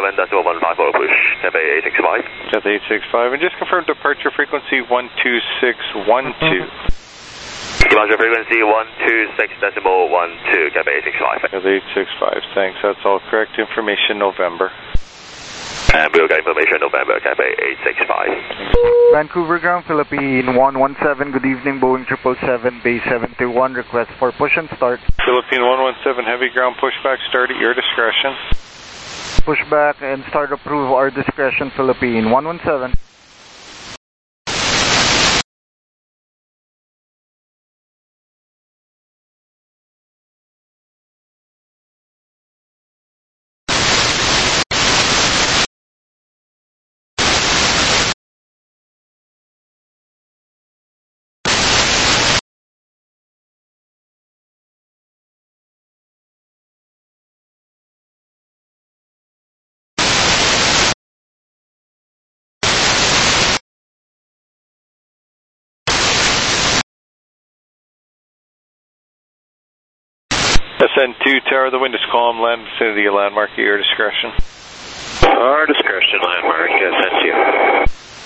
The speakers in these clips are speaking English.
7.15 for push, Cathay 865. Cathay 865, and just confirm departure frequency 12612. Departure frequency 126.12, Cathay 865. Cathay 865, thanks, that's all correct. Information November. And we'll get information November, Cathay 865. Vancouver Ground, Philippine 117, good evening, Boeing 777, base 721, request for push and start. Philippine 117, heavy ground pushback, start at your discretion. Pushback and start approve, our discretion, Philippine 117. SN2 Tower, the wind is calm, land vicinity of landmark at your discretion. Our discretion, landmark, SN2.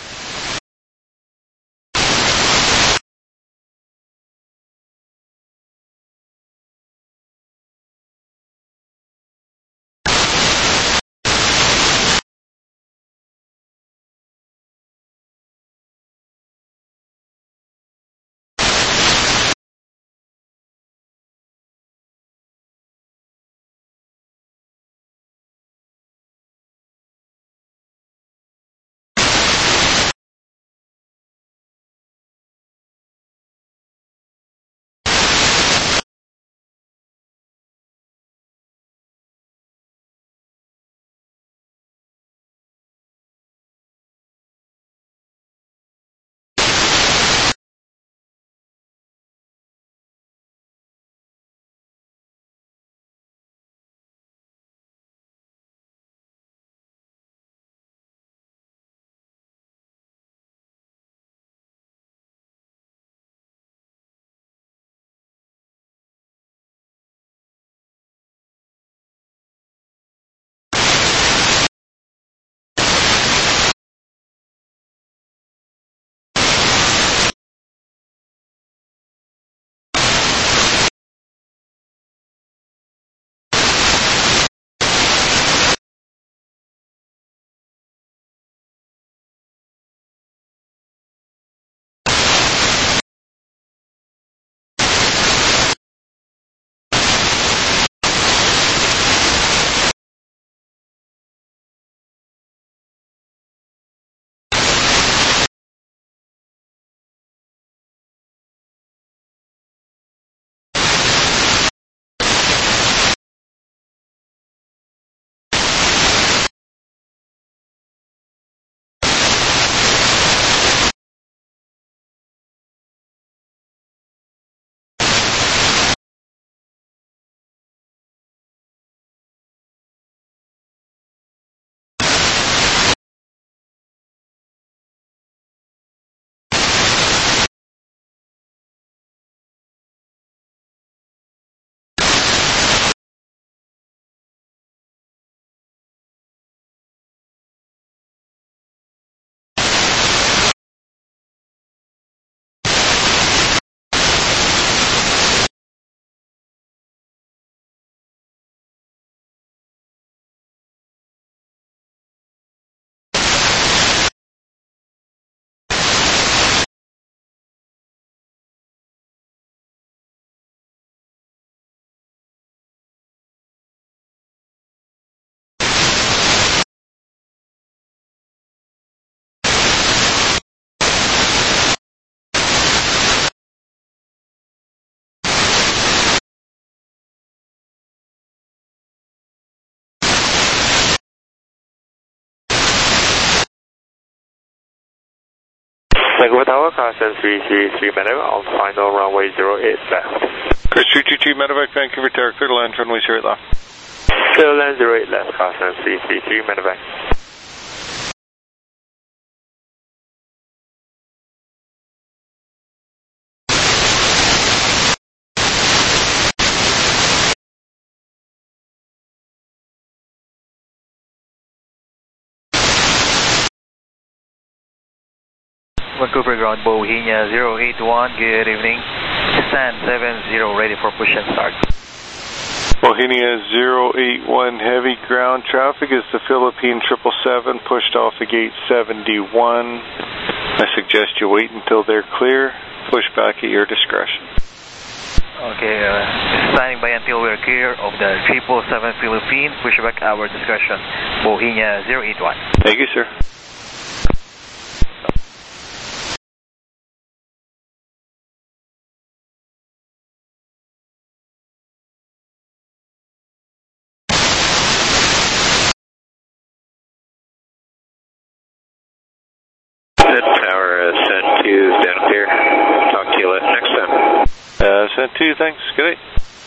Vancouver Tower, constant 333 medevac on final runway 08 left. Chris 322 medevac, Vancouver Tower, clear to land, runway 08 left. Clear land 08 left, constant 333 medevac. Vancouver ground, Bohemia 081, good evening. Stand 70, ready for push and start. Bohemia 081, heavy ground traffic is the Philippine 777, pushed off the gate 71. I suggest you wait until they're clear. Push back at your discretion. Okay, standing by until we're clear of the 777 Philippine, push back our discretion. Bohemia 081. Thank you, sir. Tower, send 2 down here. Talk to you next time. Send 2, thanks. Good night.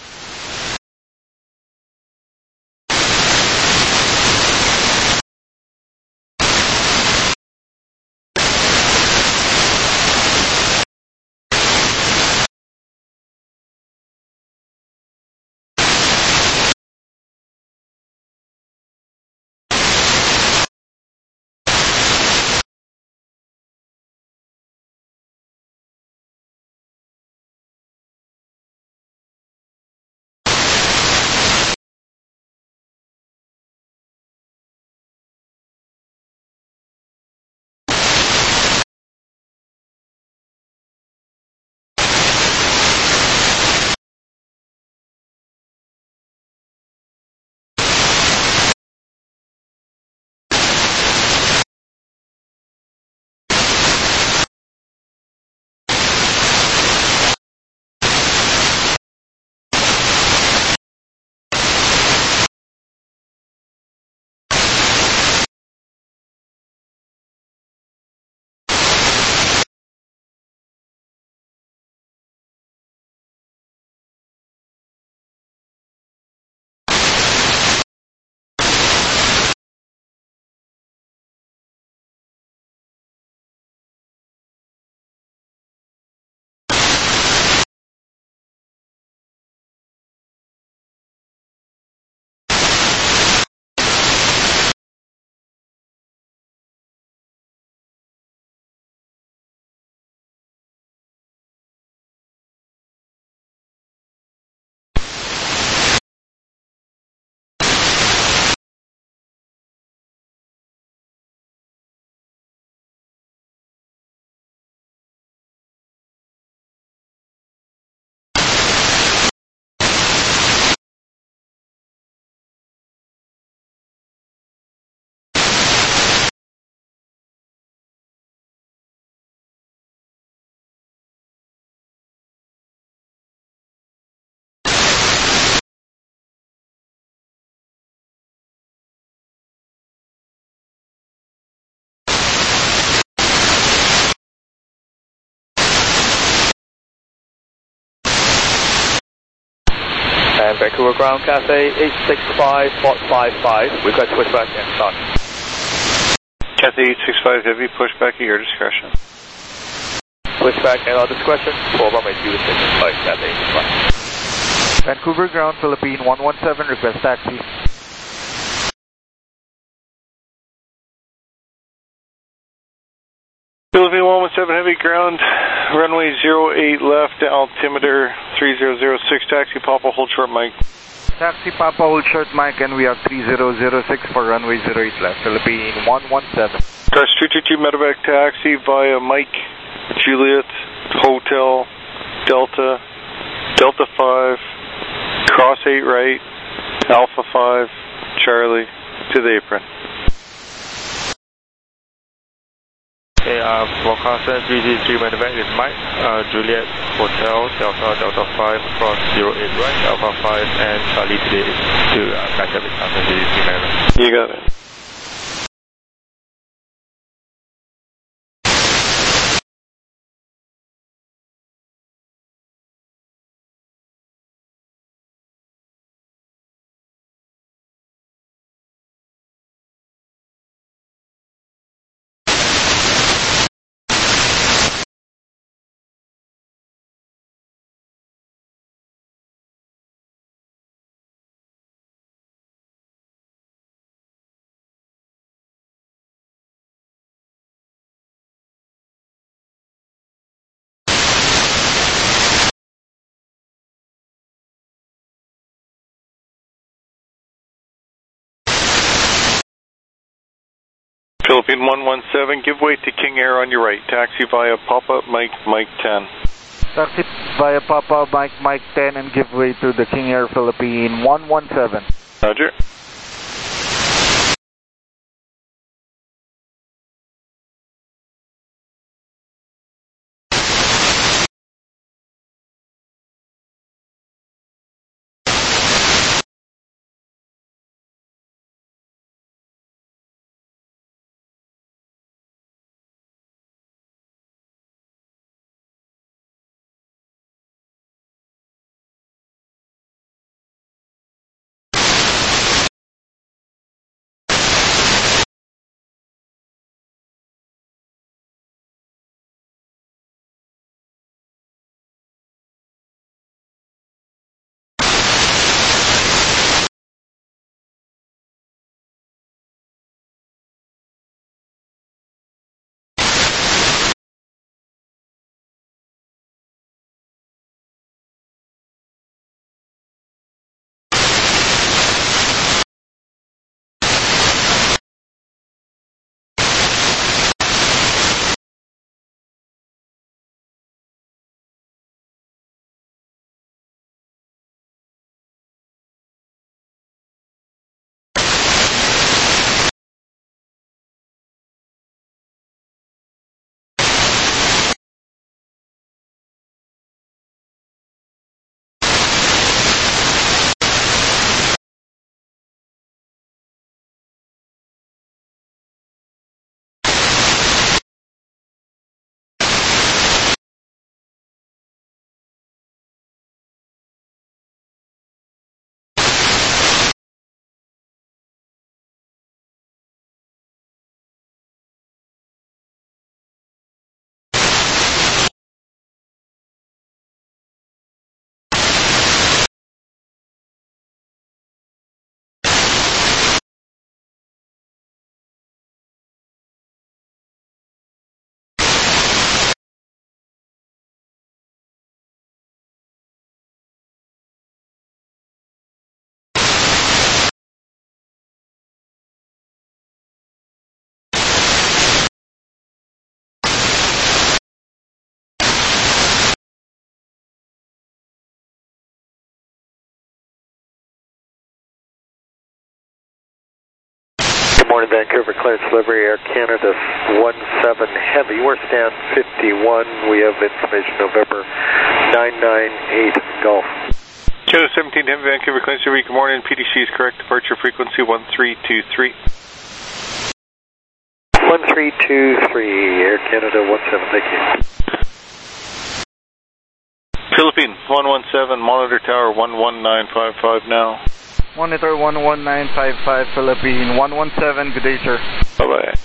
And Vancouver ground, Cathay 865, Fort 55, request pushback and start. Cathay 865 heavy, push back at your discretion. Pushback at our discretion, for runway 26, Cathay 865. Vancouver ground, Philippine 117, request taxi. Philippine 117 heavy ground, runway 08 left, altimeter 3006, taxi Papa, hold short mic. Taxi Papa, hold short mic, and we have 3006 for runway 08 left, Philippine 117. Crush 222 medevac taxi via Mike, Juliet, Hotel, Delta, Delta 5, cross 8 right, Alpha 5, Charlie, to the apron. Okay, forecast 333 medevac is Mike, Juliet, Hotel, Delta 5, cross 08 right, Alpha 5, and Charlie today to catch up with after 333 medevac. You got it. Philippine 117, give way to King Air on your right. Taxi via Papa Mike Mike 10. Taxi via Papa Mike Mike 10 and give way to the King Air Philippine 117. Roger. Good morning, Vancouver, Clarence Delivery, Air Canada 17 Heavy. We're stand 51. We have information November 998 Golf. Canada 17 Heavy, Vancouver, Clarence Delivery. Good morning. PDC is correct. Departure frequency 1323. 1323, Air Canada 17. Thank you. Philippine 117, monitor tower 11955 now. Monitor 11955 Philippine 117, good day sir. Bye bye.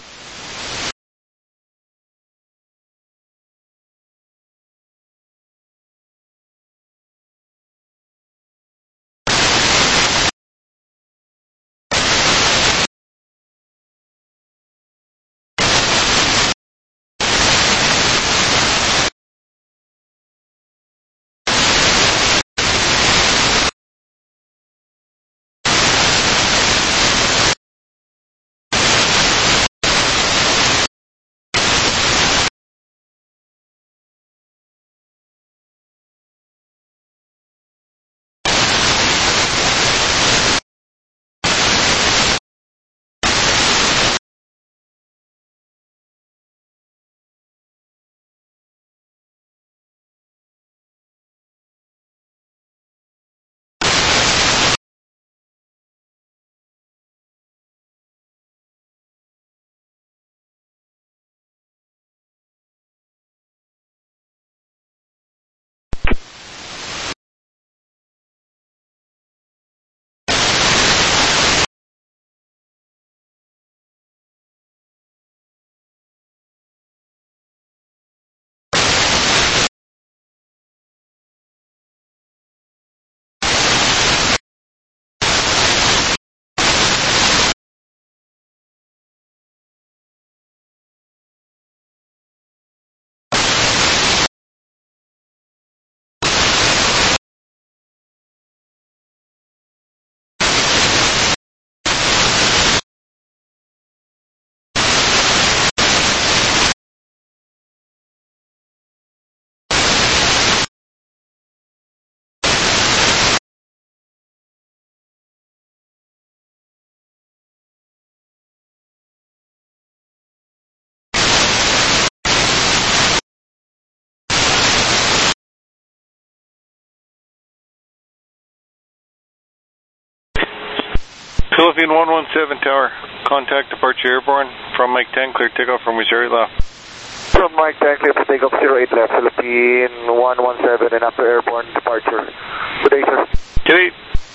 Philippine 117 Tower, contact departure airborne from Mike 10, clear takeoff from Missouri left. From Mike 10, clear for takeoff 08 left, Philippine 117 and after airborne departure. Good day, sir. Good day.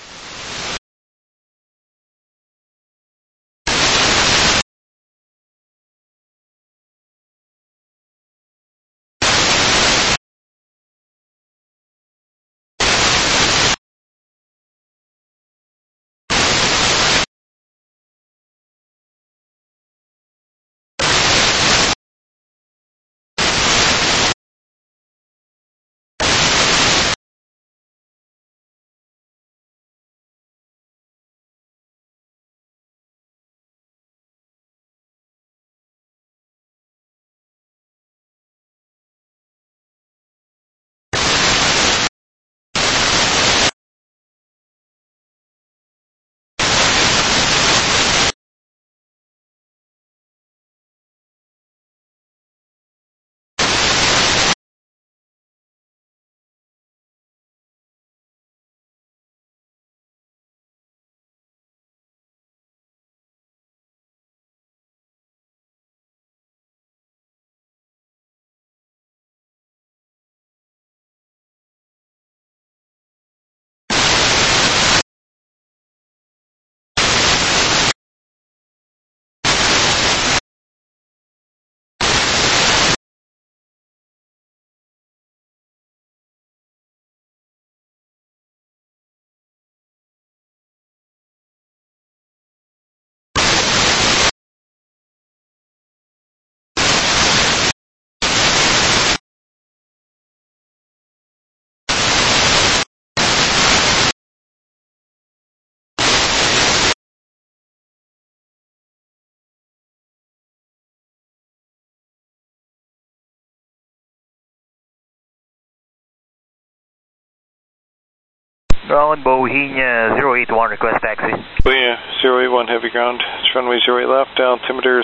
Ground, Bohemia 081, request taxi. Bohemia 081, heavy ground. It's runway 08 left, altimeter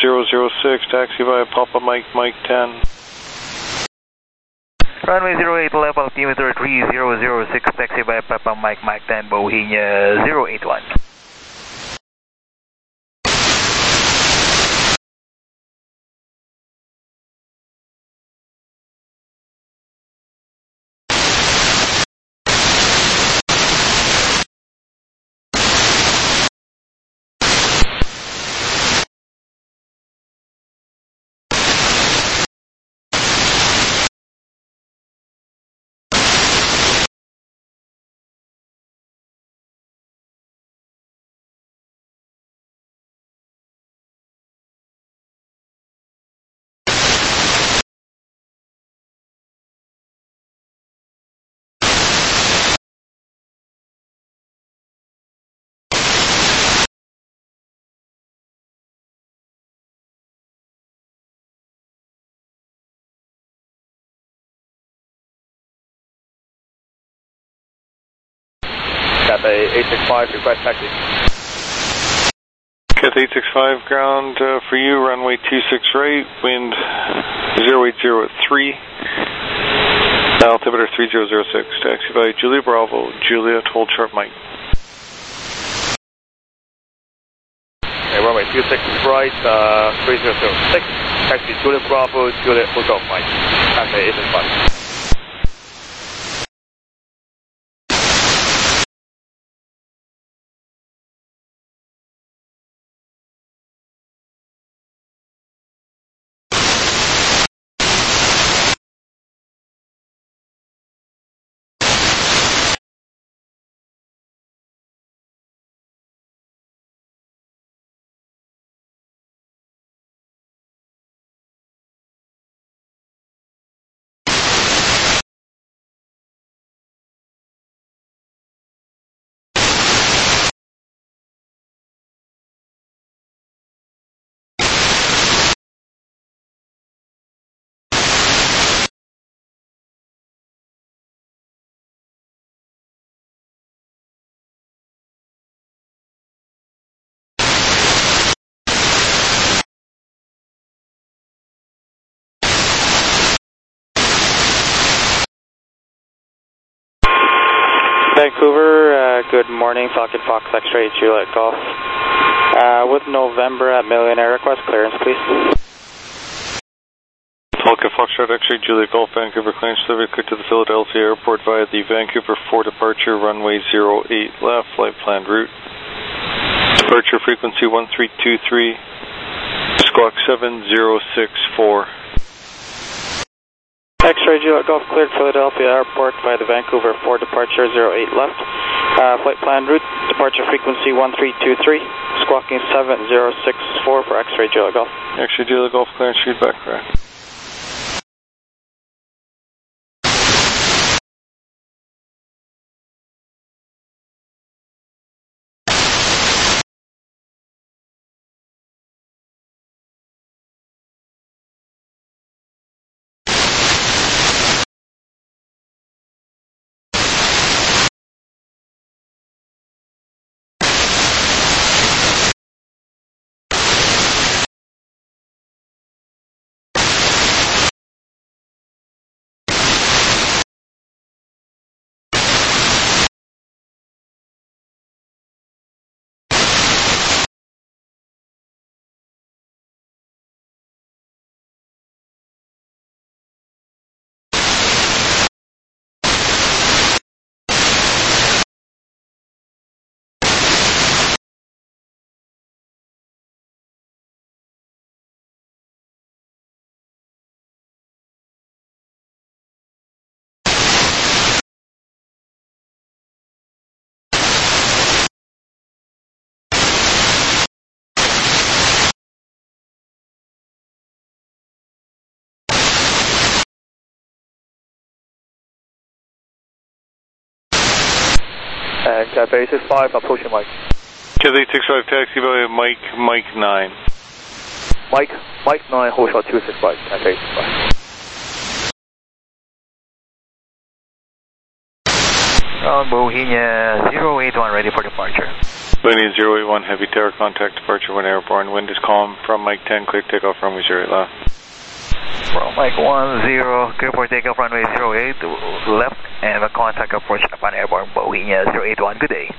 3006, taxi via Papa Mike, Mike 10. Runway 08 left, altimeter 3006, taxi via Papa Mike, Mike 10, Bohemia 081. Cathay 865, request taxi. Cathay 865, ground for you, runway 26 right, wind 0803, altimeter 3006, taxi via Julia Bravo, Juliet, hold sharp Mike. Okay, runway 26 right, 3006, taxi Julia Bravo, Juliet, hold sharp Mike. Cathay 865. Vancouver, Good morning, Falcon Fox X-ray Juliet Golf. With November at Millionaire, request clearance, please. Falcon Foxtrot X-ray Juliet Golf, Vancouver clearance delivery clear to the Philadelphia Airport via the Vancouver 4 departure, runway 08 left, flight planned route. Departure frequency 1323, squawk 7064. X-ray Juliet Golf cleared Philadelphia Airport via the Vancouver 4 departure 08 left. Flight plan route, departure frequency 1323, squawking 7064 for X-ray Juliet Golf. X-ray Juliet Golf clearance feedback correct. And Cathay 65, approaching Mike. Cathay 65, taxi via Mike 9. Mike 9, hold shot 265, Cathay 65. Bohemia 081, ready for departure. Bohemia 081, heavy tower contact departure when airborne. Wind is calm from Mike 10, clear takeoff runway 08 left. From Mike 10, clear for takeoff runway 08 left, and the contact approach upon airborne Bohemia 081. Good day.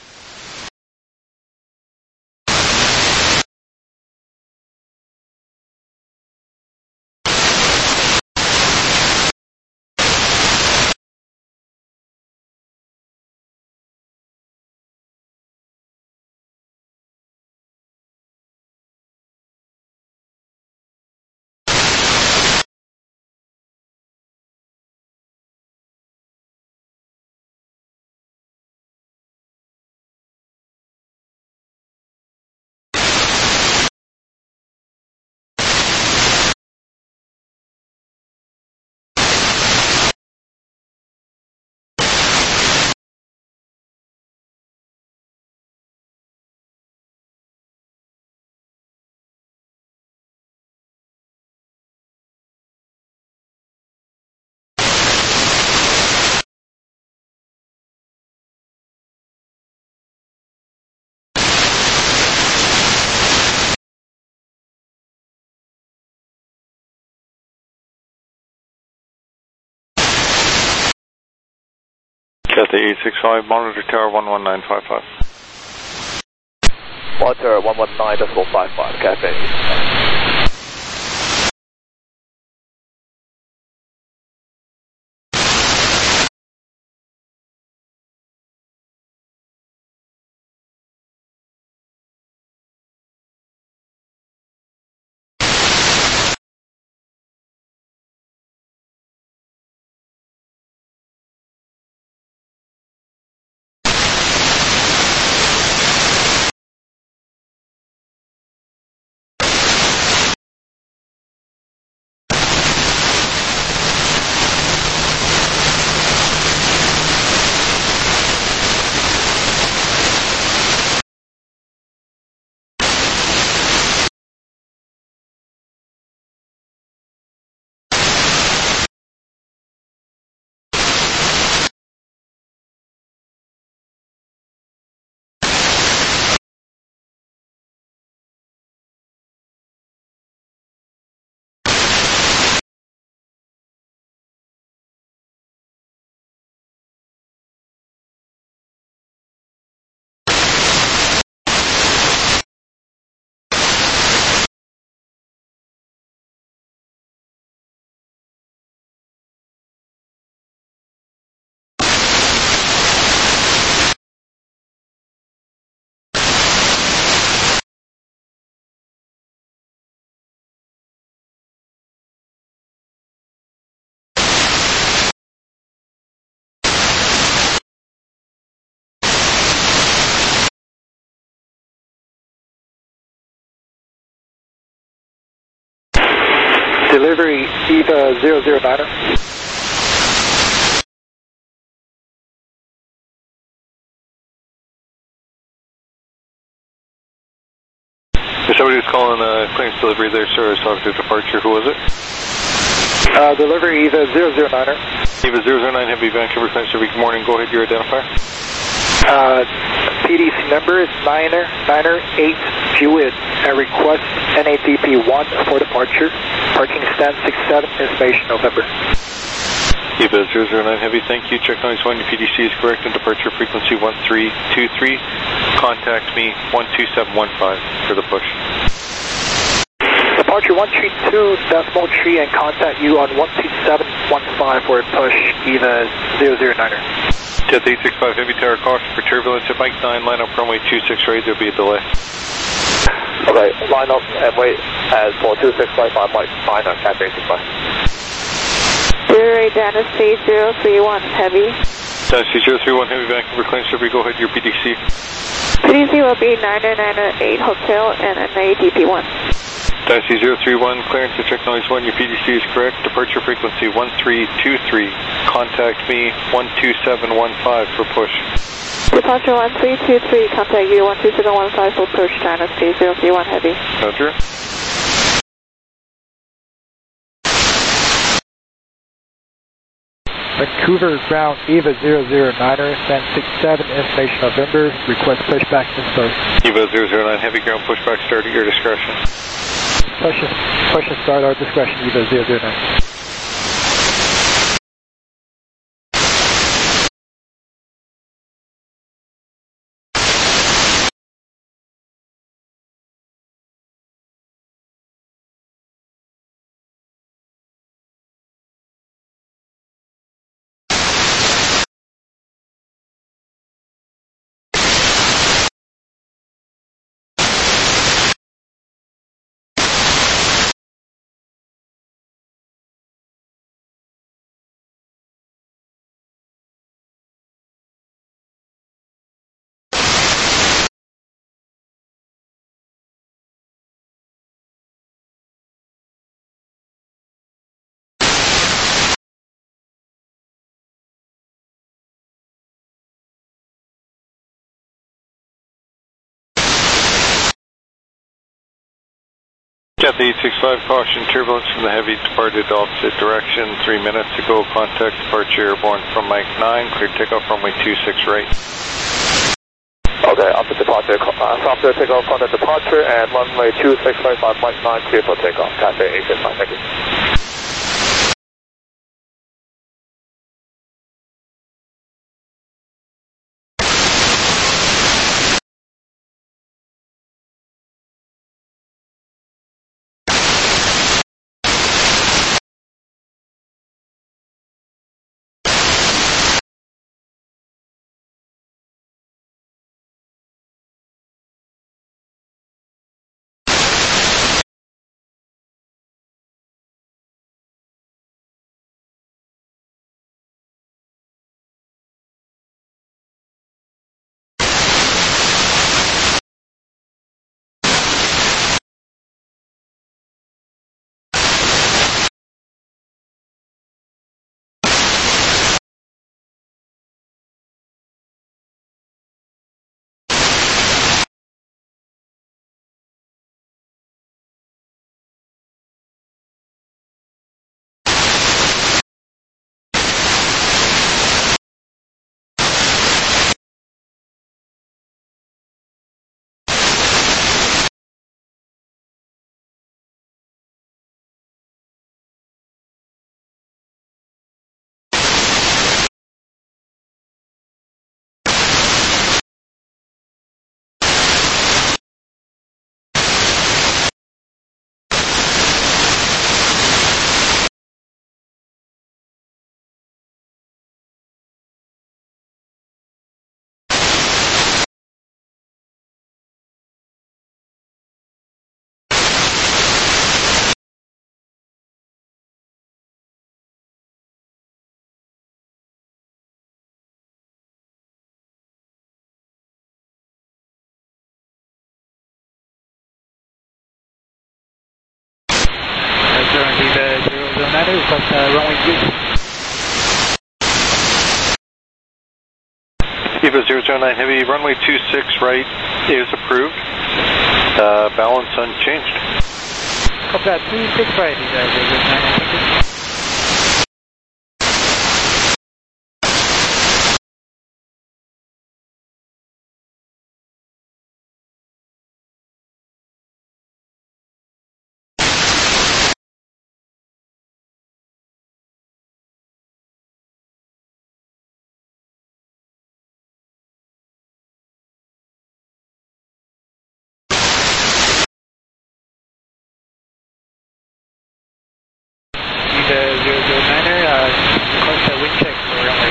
Cathay 865, monitor tower 11955. Monitor 119.55, Cathay. Delivery EVA 009er. Somebody was calling clearance delivery there, sir. I was talking to departure. Who was it? Delivery EVA 009er. EVA 009 Heavy Vancouver clearance delivery. Good morning. Go ahead, your identifier. PDC number is 998 Juliet. Request NADP 1 for departure. Parking stand 67, information November. EVA 009 Heavy, thank you. Check noise 1, your PDC is correct, and departure frequency 1323. Contact me 12715 for the push. Departure 132.3 and contact you on 12715 for a push, EVA 009er. Jet 865 Heavy Tower, caution for turbulence at Mike 9, line up runway 26 right, there'll be a delay. Okay, line up and wait as for 2655 Mike 9 on Cat 865. Zero Dynasty 031 Heavy. Dynasty 031 Heavy Vancouver clearance delivery, go ahead, your PDC. PDC will be 9998 Hotel and NADP 1. Dynasty 031, clearance to check noise 1, your PDC is correct, departure frequency 1323, contact me 12715 for push. Departure 1323, contact you 12715 for push, Dynasty 031 Heavy. Roger. Vancouver ground EVA 009er, stand 67, information November, request pushback to start. EVA 009 Heavy ground pushback start at your discretion. Push and start our discretion, EVA 009. Jet 865, caution, turbulence from the Heavy departed opposite direction 3 minutes ago. Contact departure airborne from Mike 9, clear takeoff runway 26 right. Okay, after departure, after takeoff on the departure and runway 2655 Mike 9 clear for takeoff. Cat 865, thank you. request runway 26. EVA 009 Heavy, runway 26 right is approved. Balance unchanged. Copy that, 26 right, EVA 009, thank you. The 009er, request a wind check for runway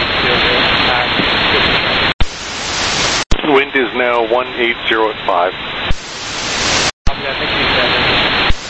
009. Wind is now 180 at 5. Copy that, thank you, sir.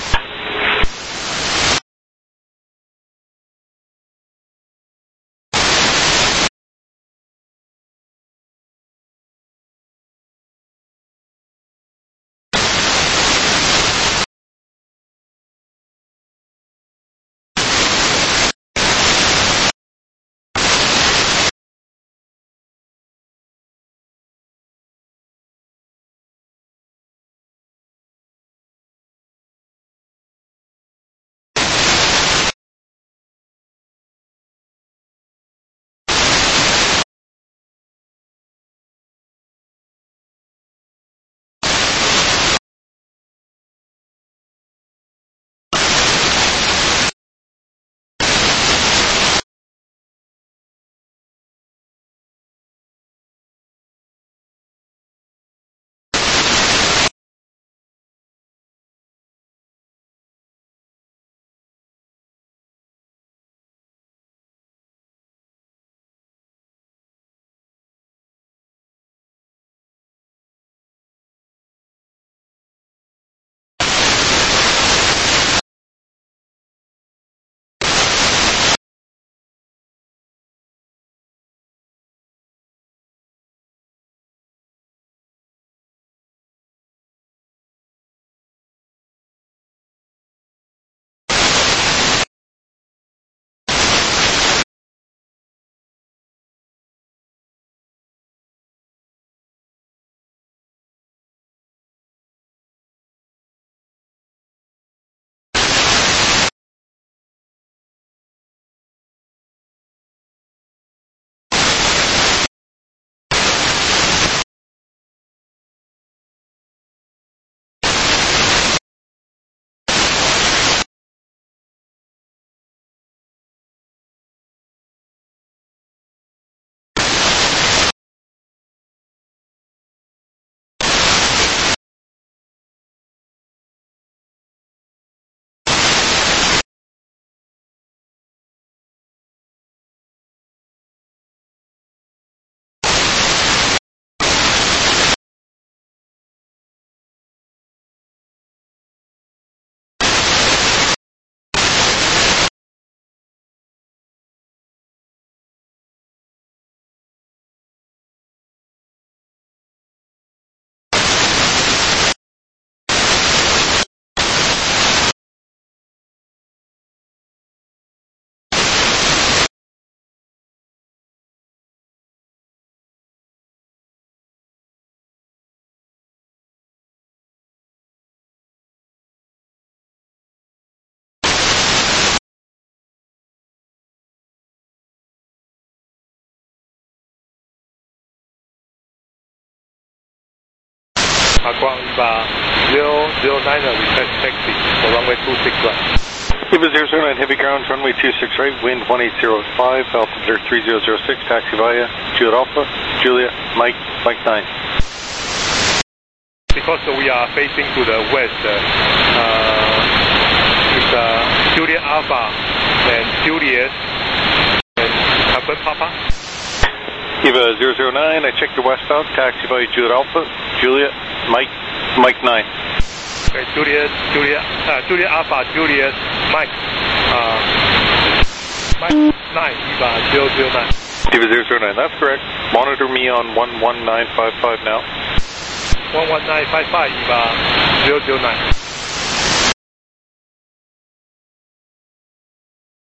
Aqua Uba 009er, request taxi for runway 26 right. EVA 009 Heavy ground, runway 26 right, wind 180 at 5, altimeter 3006, taxi via Juliet Alpha, Juliet, Mike 9. Because we are facing to the west, it's Juliet Alpha and Juliet and Papa Papa. EVA 009, I checked your westbound, taxi via Juliet Alpha, Juliet, Mike 9. Okay, Juliet Alpha, Juliet, Mike 9, EVA 009. EVA 009, that's correct. Monitor me on 11955 now. 11955, EVA 009.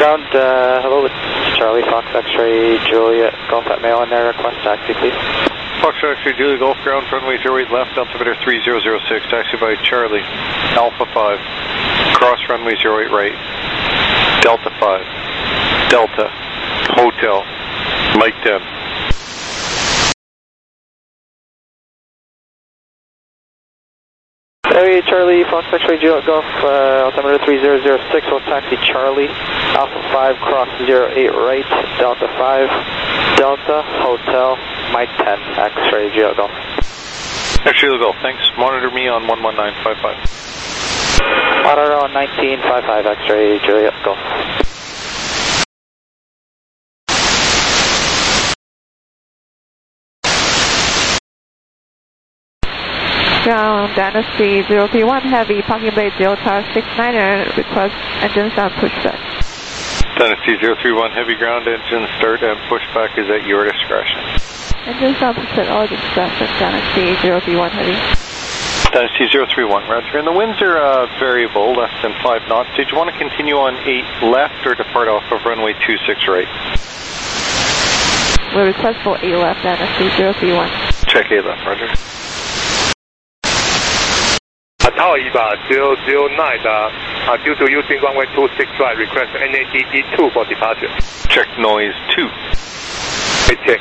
Ground, hello, it's Charlie, Fox X-ray, Juliet, Golf at Mail in there, request taxi, please. Fox X-ray, Juliet, Golf Ground, runway 08 left, altimeter 3006, taxi by Charlie, Alpha 5, cross runway 08 right, Delta 5, Delta, Hotel, Mike 10. Hey, Charlie, Fox X-ray, Juliet, Golf, altimeter 3006, will taxi Charlie, Alpha 5, cross 08 right, Delta 5, Delta, Hotel, Mike 10, X-ray, Juliet, Golf. X-ray, Golf, thanks. Monitor me on 11955. Monitor on 1955, X-ray, Juliet, Golf. Ground, Dynasty 031 Heavy, Parking Bay Delta 69er, request engine start pushback. Dynasty 031 Heavy, ground engine start and pushback is at your discretion. Engine start pushback, all discretion, Dynasty 031 Heavy. Dynasty 031, roger. And the winds are variable, less than 5 knots. Did you want to continue on 8 left or depart off of runway 26 right? We request for 8 left, Dynasty 031. Check 8 left, roger. Tower EVA 009, due to using runway 26 right, request NADD 2 for departure. Check noise 2. Check.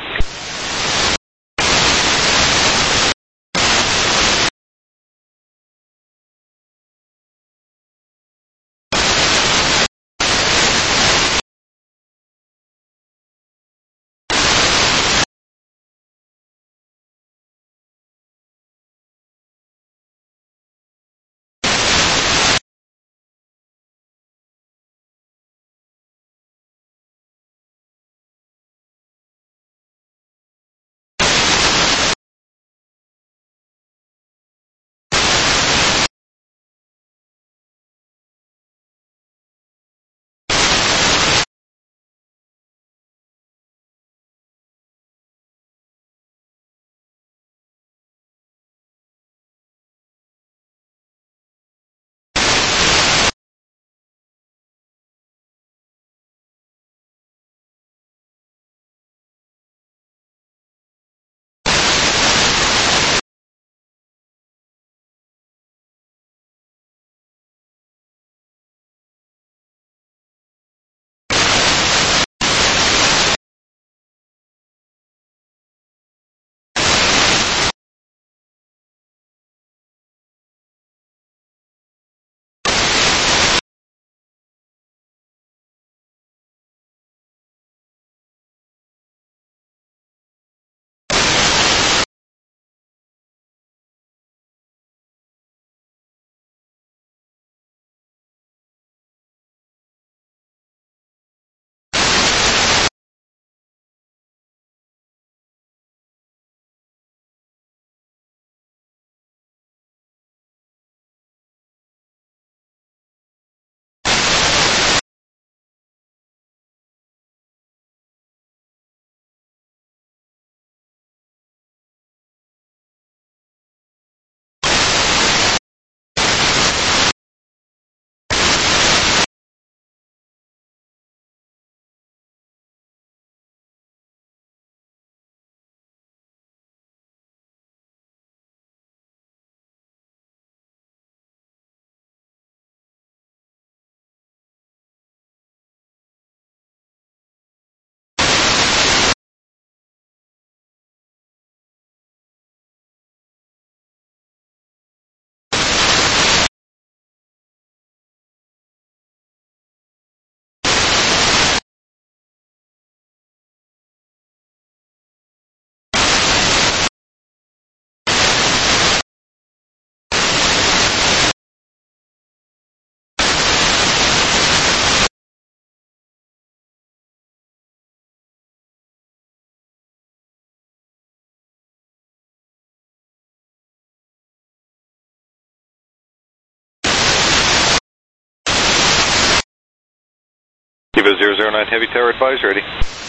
EVA 009 Heavy, tower advise, ready.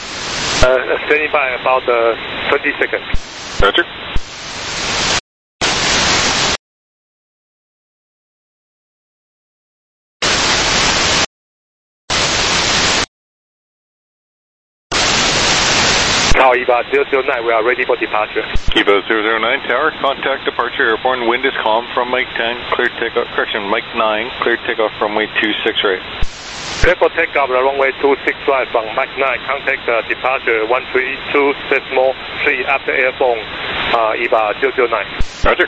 Standing by about 20 seconds. Roger. Tower EVA 009, we are ready for departure. EVA 009 Tower, contact departure airborne, wind is calm from Mike 10, cleared takeoff, correction, Mike 9, cleared takeoff runway 26 right. Clear for takeoff, runway 26 right from Mike 9, contact departure 132 decimal 3 after airborne, EVA 009. Roger.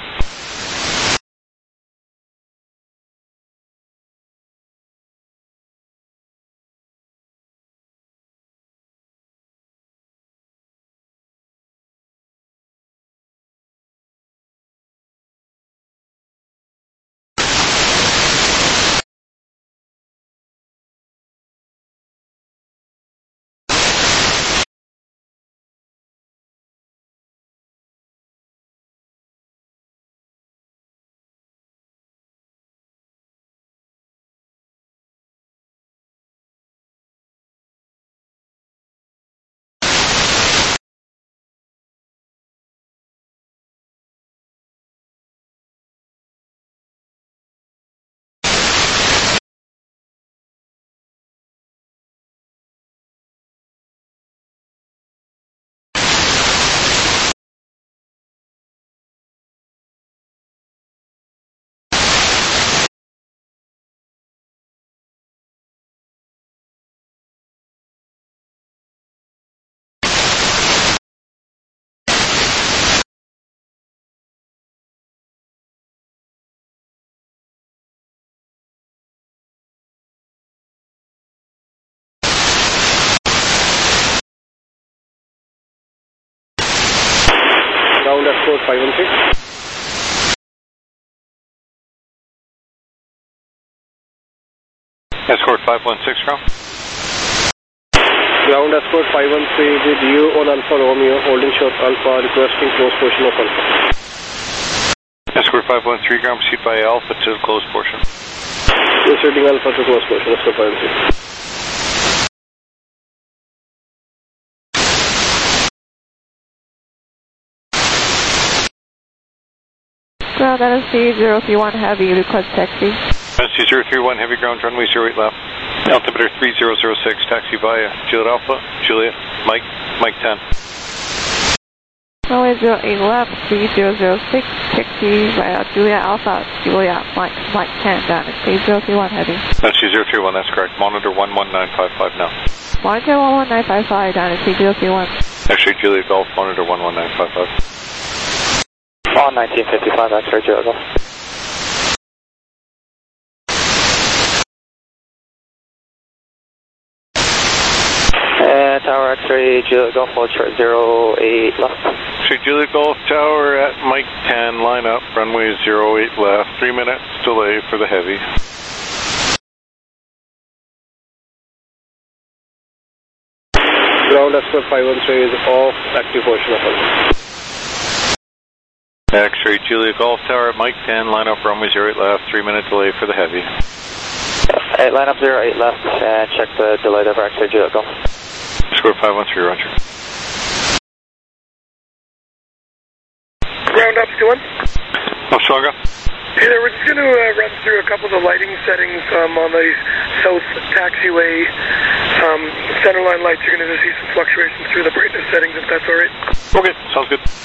Ground escort 516. Escort 516 ground. Ground escort 516 with you on Alpha Romeo, holding short Alpha, requesting close portion of Alpha. Escort 513 ground, proceed by Alpha to the closed portion. Proceeding Alpha to close portion, escort 516. Ground NSC 031 Heavy, request taxi. NSC 031 Heavy ground, runway 08 left. Altimeter 3006, taxi via Juliet Alpha, Juliet, Mike, Mike 10. Runway 08 left, 3006, taxi via Juliet Alpha, Juliet, Mike, Mike 10, down at 031 Heavy. NSC 031, that's correct. Monitor 11955 now. Monitor 11955, down at 031. Actually, Juliet Golf, monitor 11955. On 1955, X-ray Juliet Golf. Tower X-ray Juliet Golf, hold short 08 left. Actually, Juliet Golf Tower at Mike 10, line up, runway 08 left, 3 minutes delay for the heavy. Ground escort 513 is off, active portion of Alpha. X-ray Juliet Golf Tower at Mike 10, line up runway 08 left, 3 minute delay for the heavy. Line up 08 left, and check the delay of X-ray Juliet Golf. Score 513, roger. Ground up to 1. Oshaga. Hey there, we're just going to run through a couple of the lighting settings on the south taxiway. Centerline lights, you're going to see some fluctuations through the brightness settings, if that's alright. Okay, sounds good.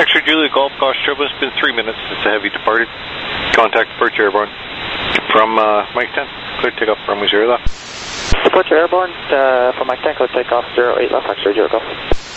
X-ray Juliet Golf Gosh Trouble, it's been 3 minutes since the heavy departed. Contact departure airborne from Mike 10. Clear takeoff from 0 left. Departure airborne from Mike 10, clear takeoff 08 left, X-ray Juliet Golf.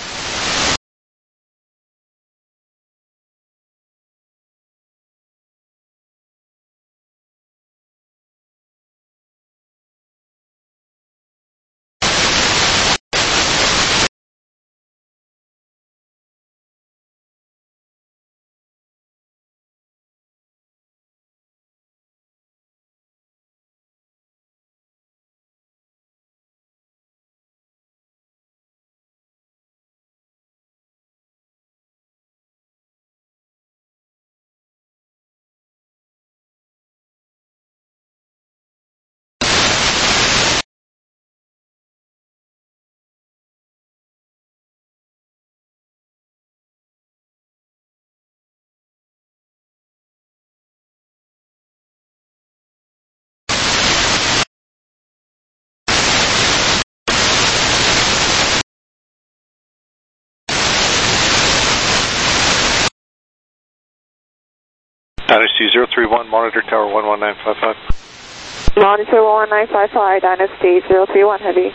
Dynasty 031, monitor tower 11955. Monitor 11955, Dynasty 031 Heavy.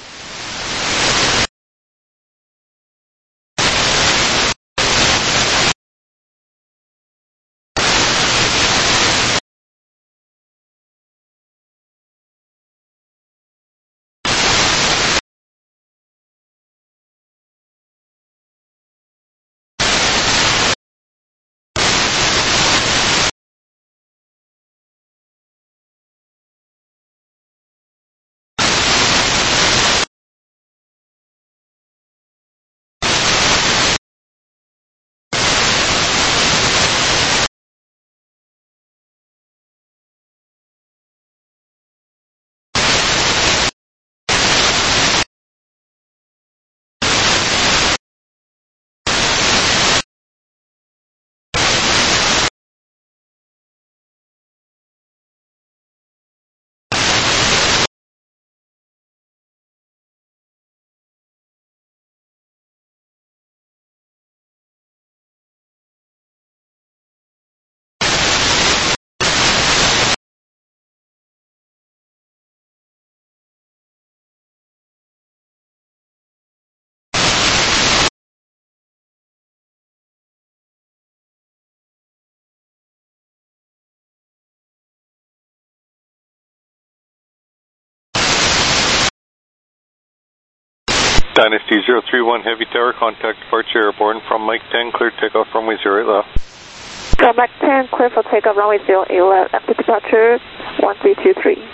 Dynasty 031, heavy tower, contact departure airborne from Mike 10, clear takeoff runway 08 left. Mike 10, clear for takeoff runway 08 left, after departure 1323.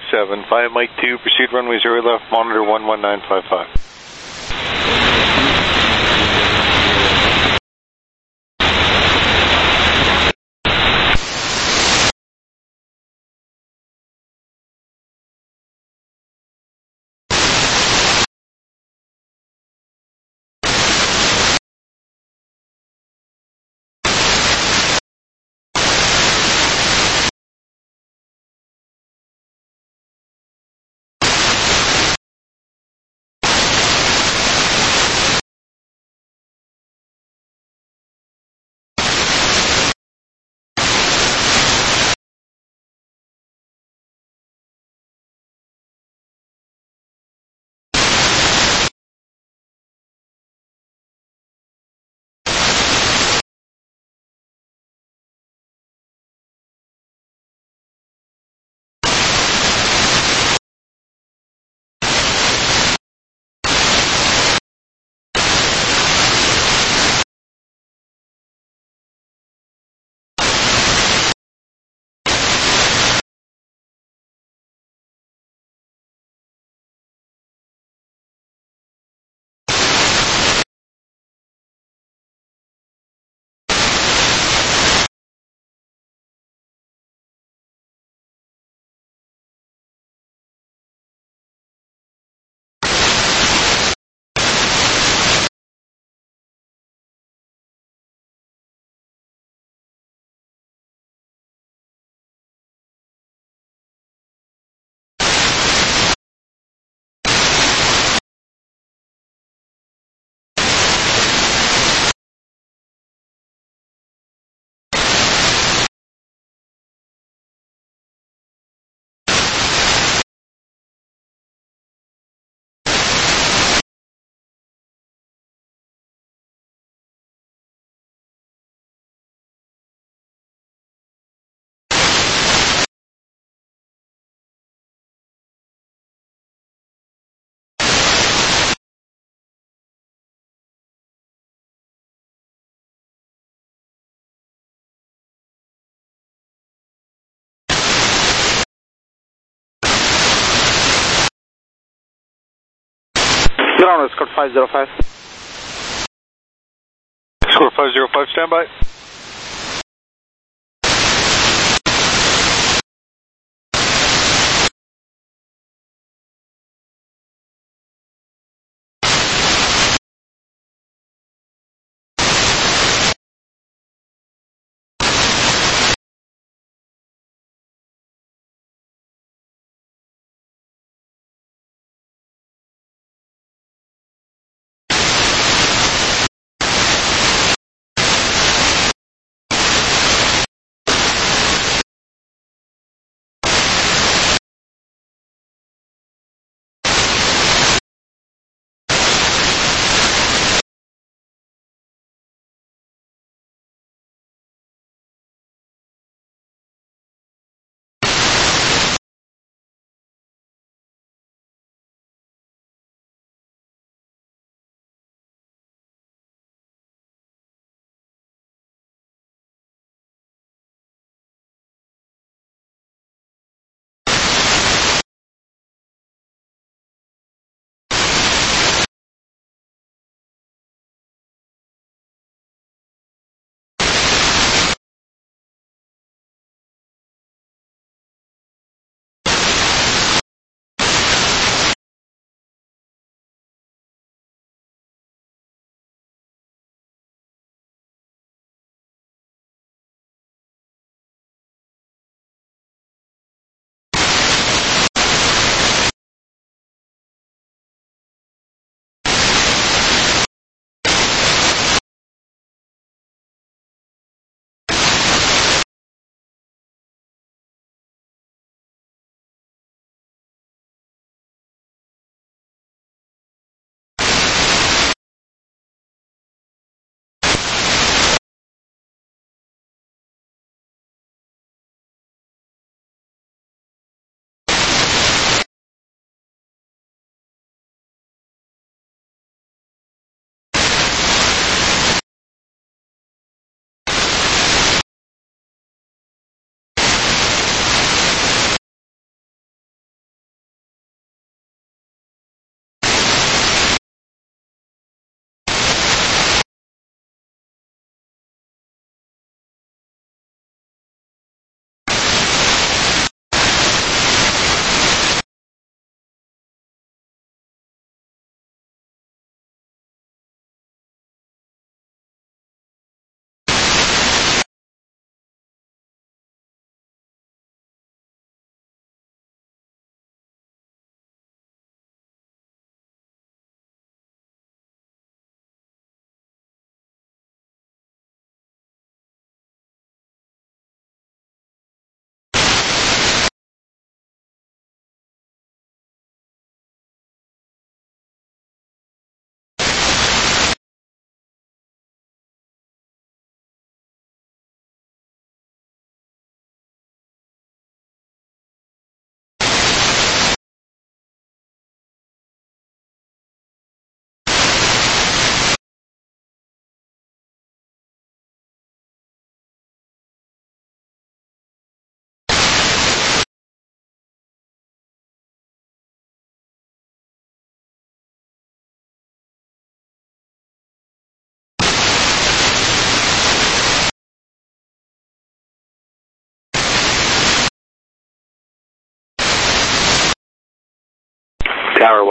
7 via Mike 2, proceed runway 0 left, monitor 11955. Ground, Escort 505. Escort 505, standby.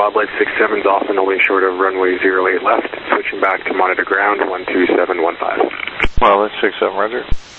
Wildlight 67's off and holding short of runway 08 left, switching back to monitor ground 12715. Wildlight 67, roger.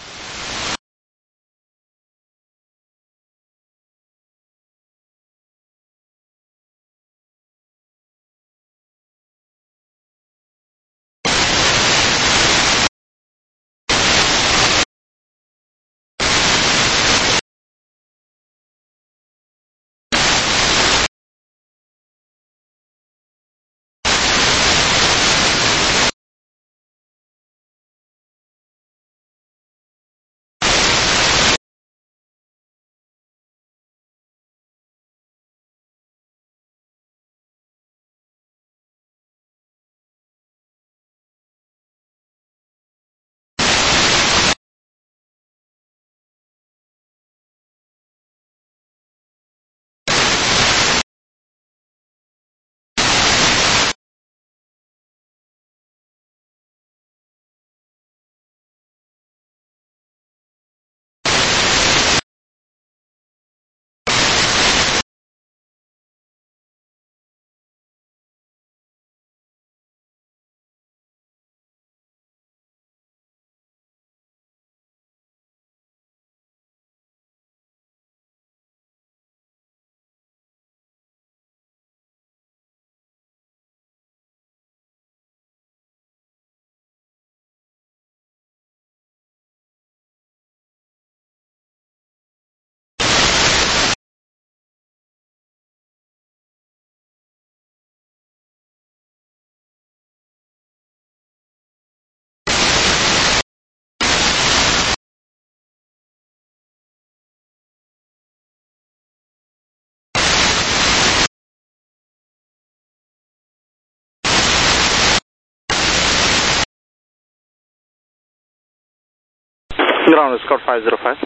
Ground, Escort 505.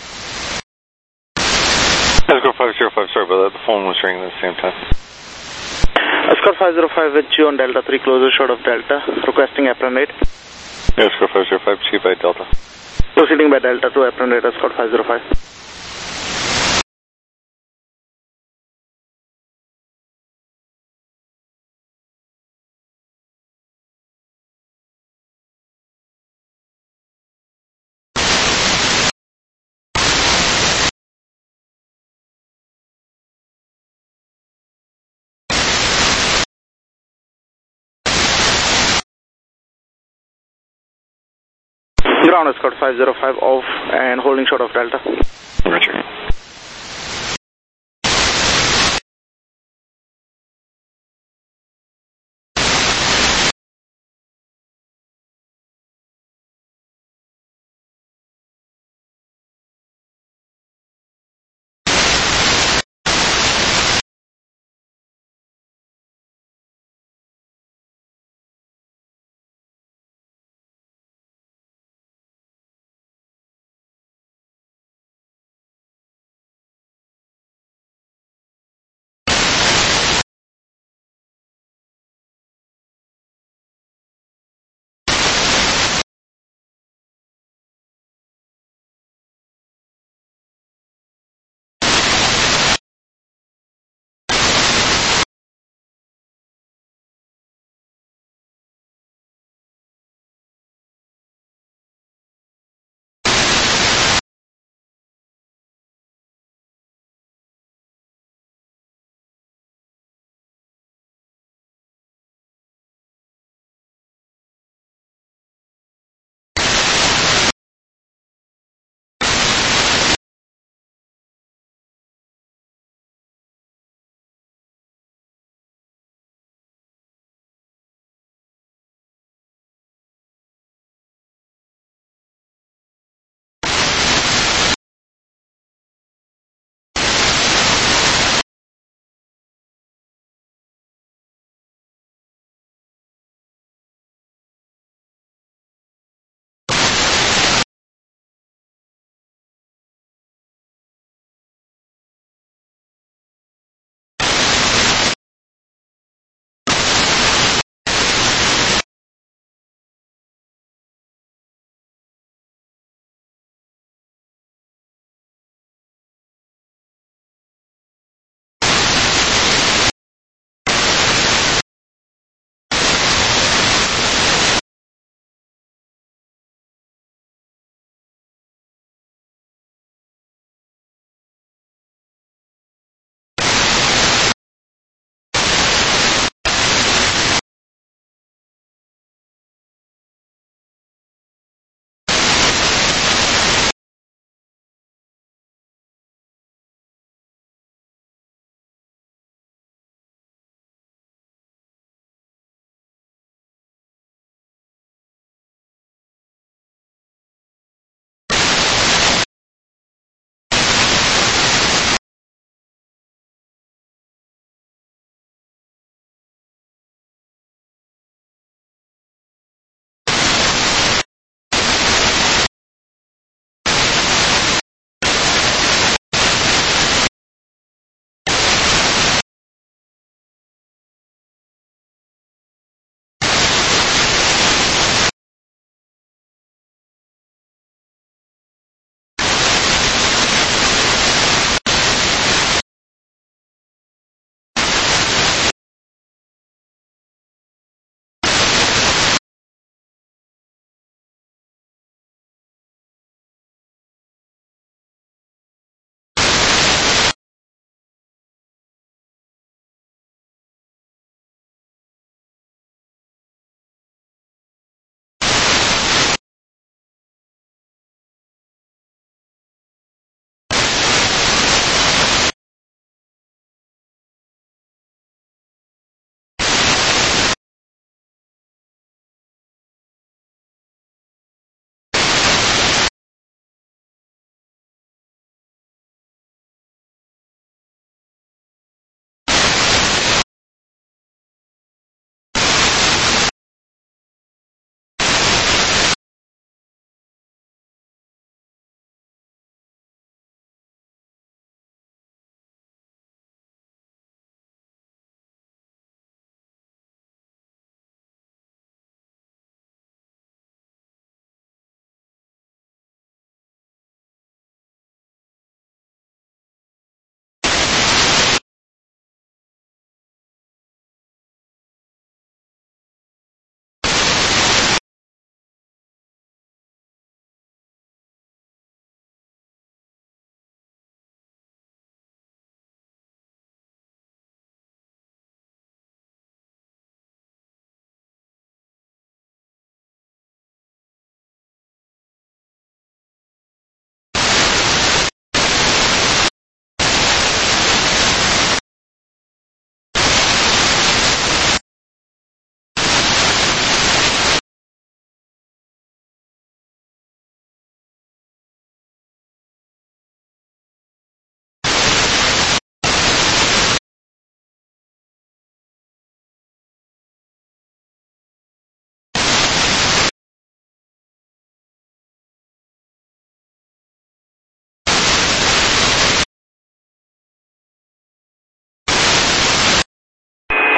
Escort 505, sorry about that. The phone was ringing at the same time. Escort 505 with you on Delta 3, closer short of Delta, requesting apron rate. Escort 505, proceed by Delta. Proceeding by Delta to apron rate, Escort 505. Ground, Escort 505 off and holding short of Delta. Roger.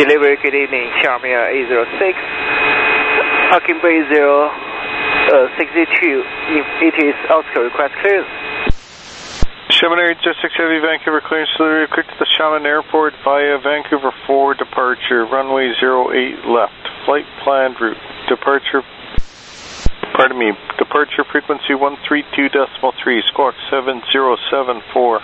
Delivery, good evening, Xiaomi 806, Parking Bay 062, it is Oscar, request clearance. Xiamen 806 Heavy, Vancouver clearance delivery, quick to the Xiamen Airport via Vancouver 4 departure, runway 08 left, flight planned route, departure frequency 132.3, squawk 7074.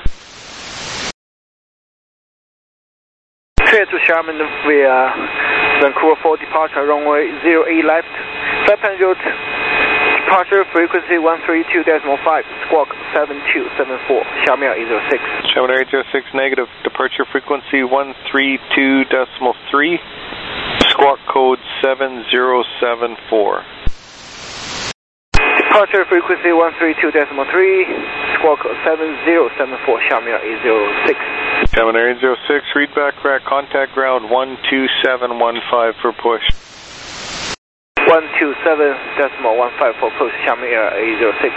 Clear to Xiamen via Vancouver 4 departure, runway 08 left, flight planned route, departure frequency 132.5, squawk 7274, Xiamen 806. Xiamen 806 negative, departure frequency 132.3, squawk code 7074. Departure frequency 132.3, squawk 7074, Xiamen 806. Xiamen 806, read back rack, contact ground 12715 for push. 127.15 for push, Xiamen 806.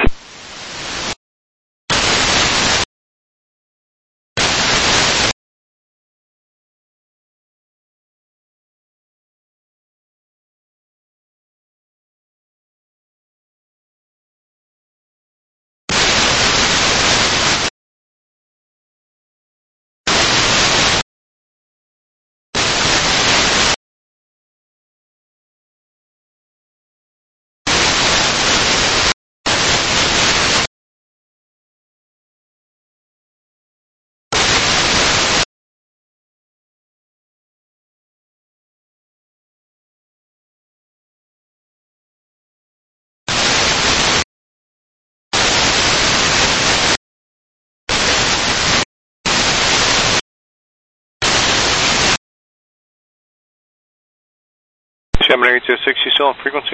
Xiamen 806, you still on frequency?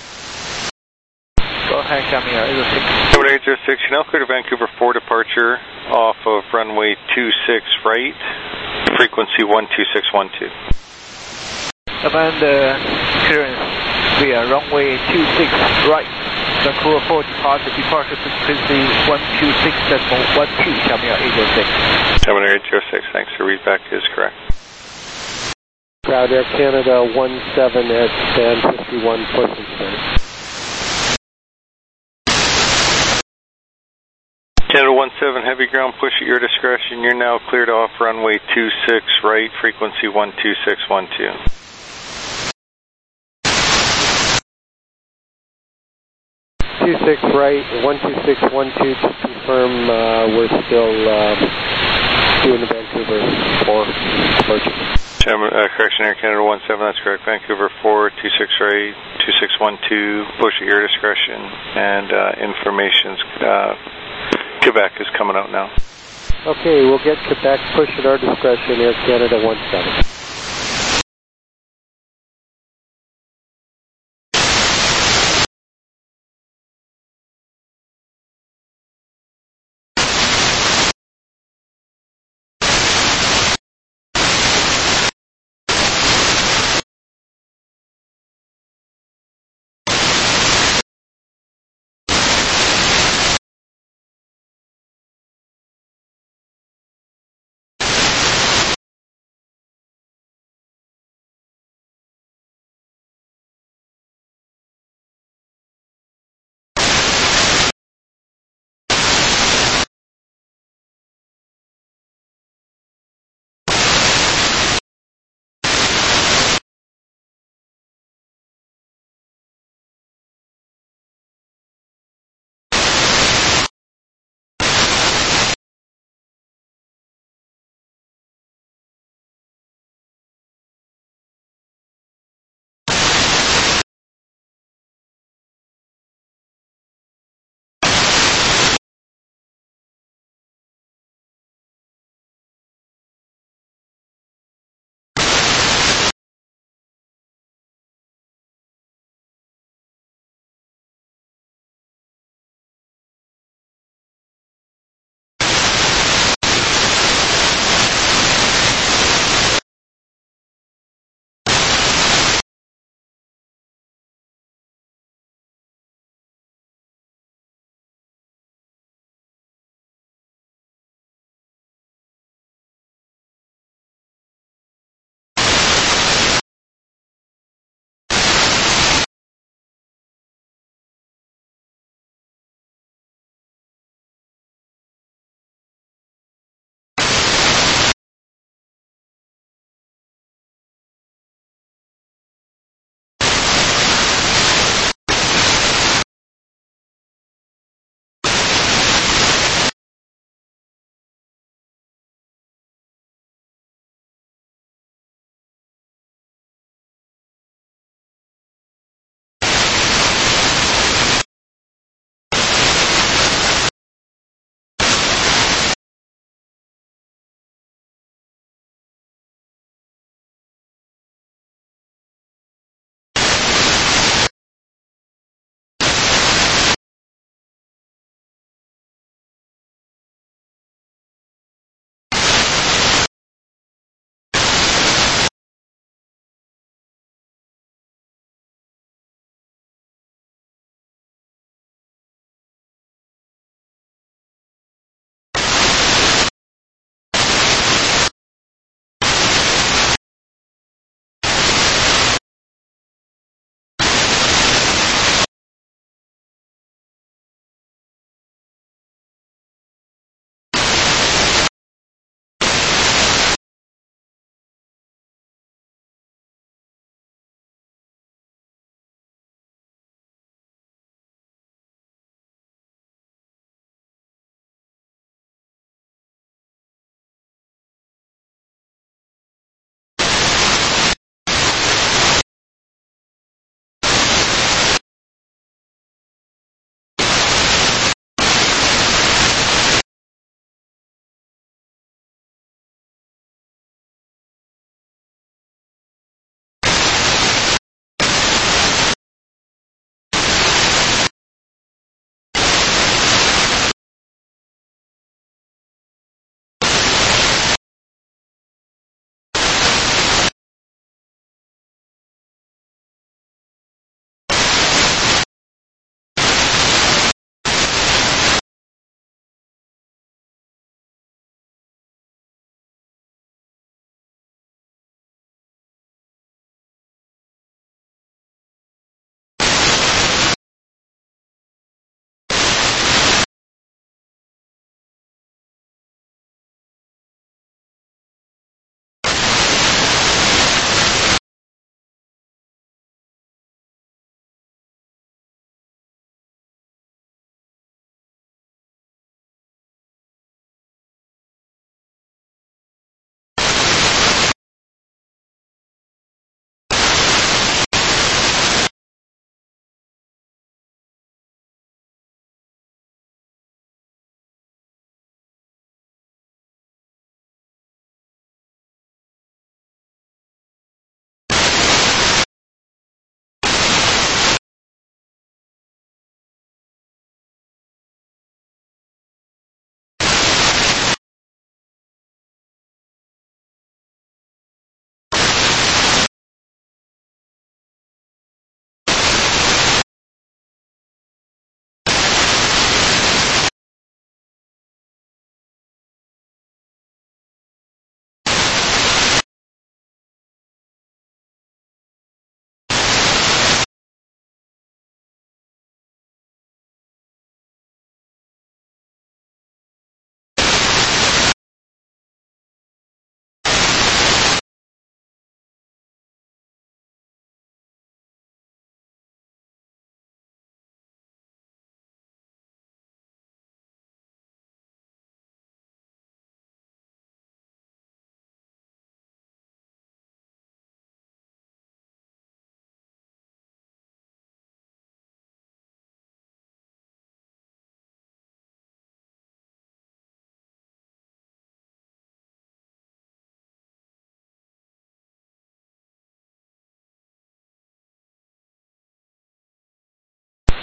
Go ahead, Xiamen 806. Xiamen 806, you now clear to Vancouver 4 departure off of runway 26 right, frequency 12612. Command clearance via runway 26 right, Vancouver 4 departure frequency 126.12, Xiamen 806. Xiamen 806, thanks. The readback is correct. Ground Air Canada 17 at stand 51, push and start. Canada 17 heavy ground, push at your discretion. You're now cleared off runway 26 right, frequency 12612. Right, 12612 to confirm we're still doing the Vancouver 4 departure. Correction, Air Canada 17, that's correct. Vancouver 4, 26 right, 2612, push at your discretion, and information's, Quebec is coming out now. Okay, we'll get Quebec, push at our discretion, Air Canada 17.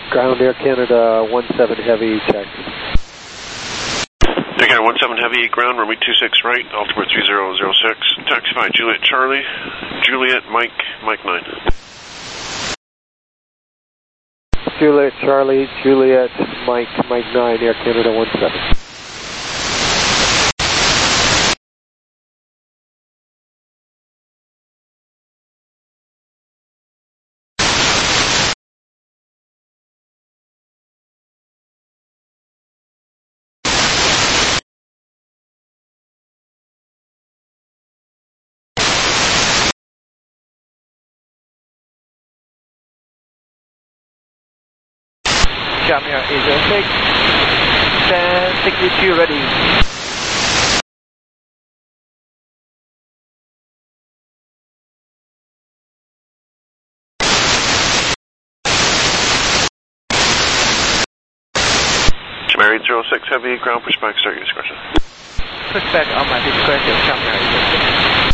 Ground Air Canada 17 Heavy, taxi. Air Canada 17 Heavy, ground, runway 26 right, altimeter 3006, taxify Juliet Charlie, Juliet Mike 9. Juliet Charlie, Juliet Mike 9, Air Canada 17. Jamir 806, 1062 ready. Jamir 806 Heavy, ground pushback, start your discretion. Pushback on my discretion, Jamir 806.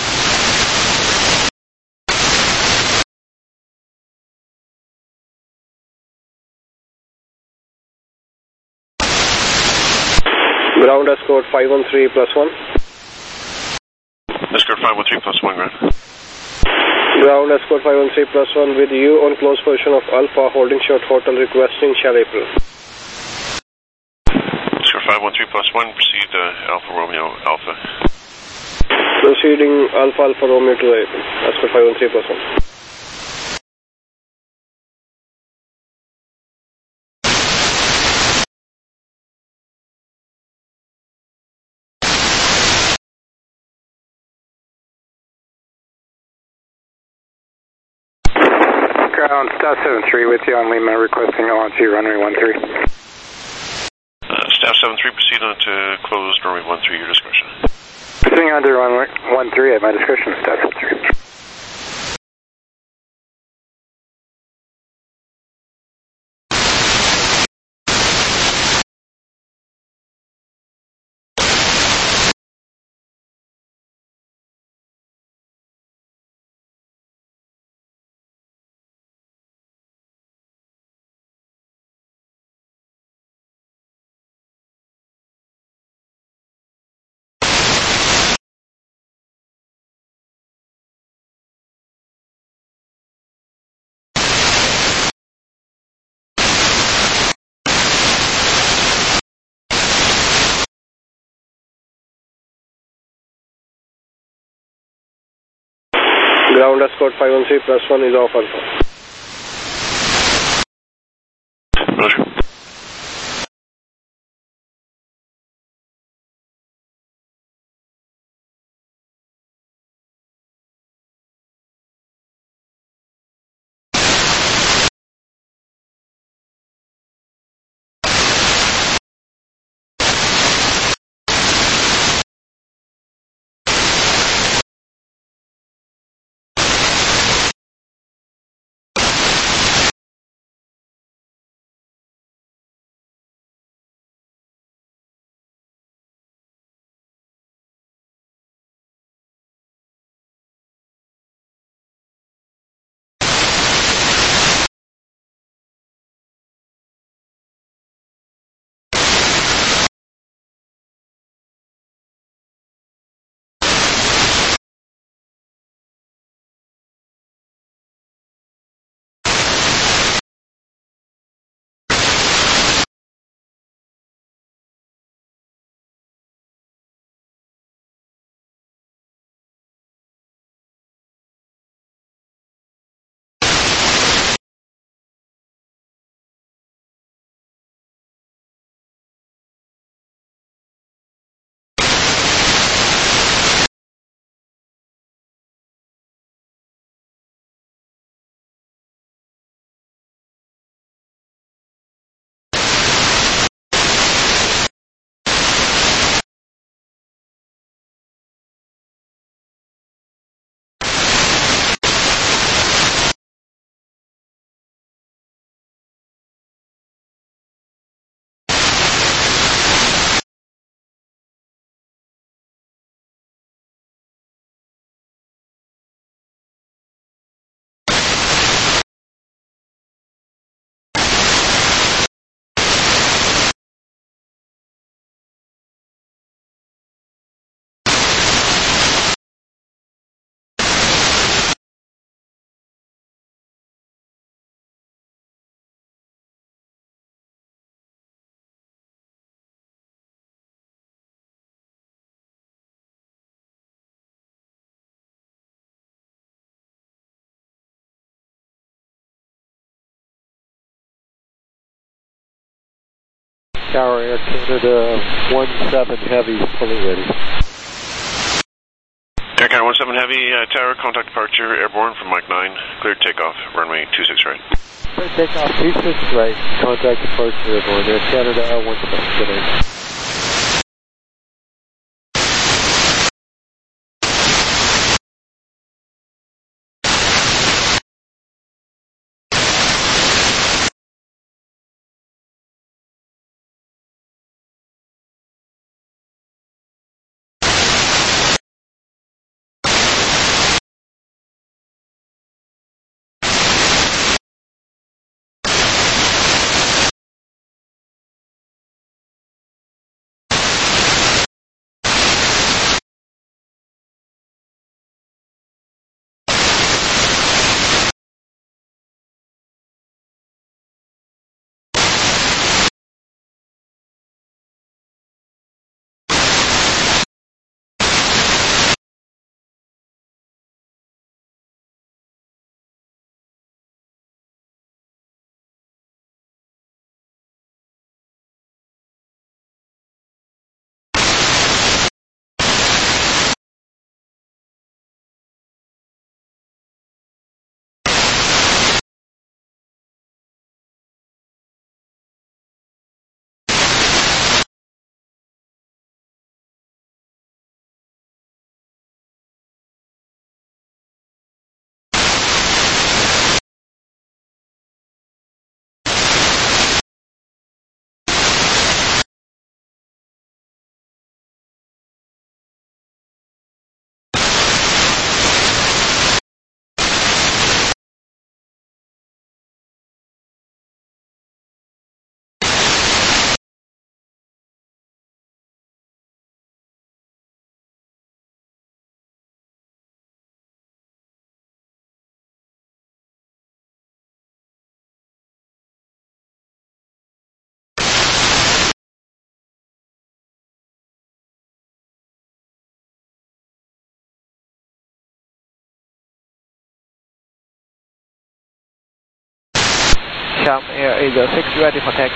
Ground escort 513 plus 1. Escort 513 plus 1, ground. Ground escort 513 plus 1 with you on close position of Alpha, holding short hotel, requesting Shell April. Escort 513 plus 1, proceed Alpha Romeo Alpha. Proceeding Alpha Romeo to escort 513 plus 1. Ground, Staff 73 with you on Lima, requesting LNC runway 13. Staff 73, proceed on to closed runway 13, your discretion. Proceeding on to runway 13 at my discretion, Staff 73. Ground escort 513 plus 1 is off Alpha. Tower Air Canada 17 Heavy, fully ready. Air Canada 17 Heavy, Tower, contact departure, airborne from Mike 9, cleared takeoff, runway 26 right. Clear takeoff 26 right, contact departure, airborne, Air Canada 17, good night. Sham Air 806 ready for taxi.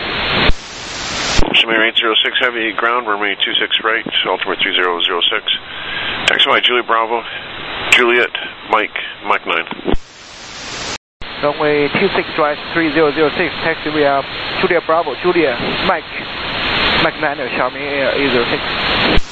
Sham Air 806 Heavy, ground, runway 26 right, altimeter 3006. Taxify Juliet Bravo, Juliet, Mike 9. Runway 26 right, 3006, taxi via Juliet Bravo, Juliet, Mike 9, Sham Air 806.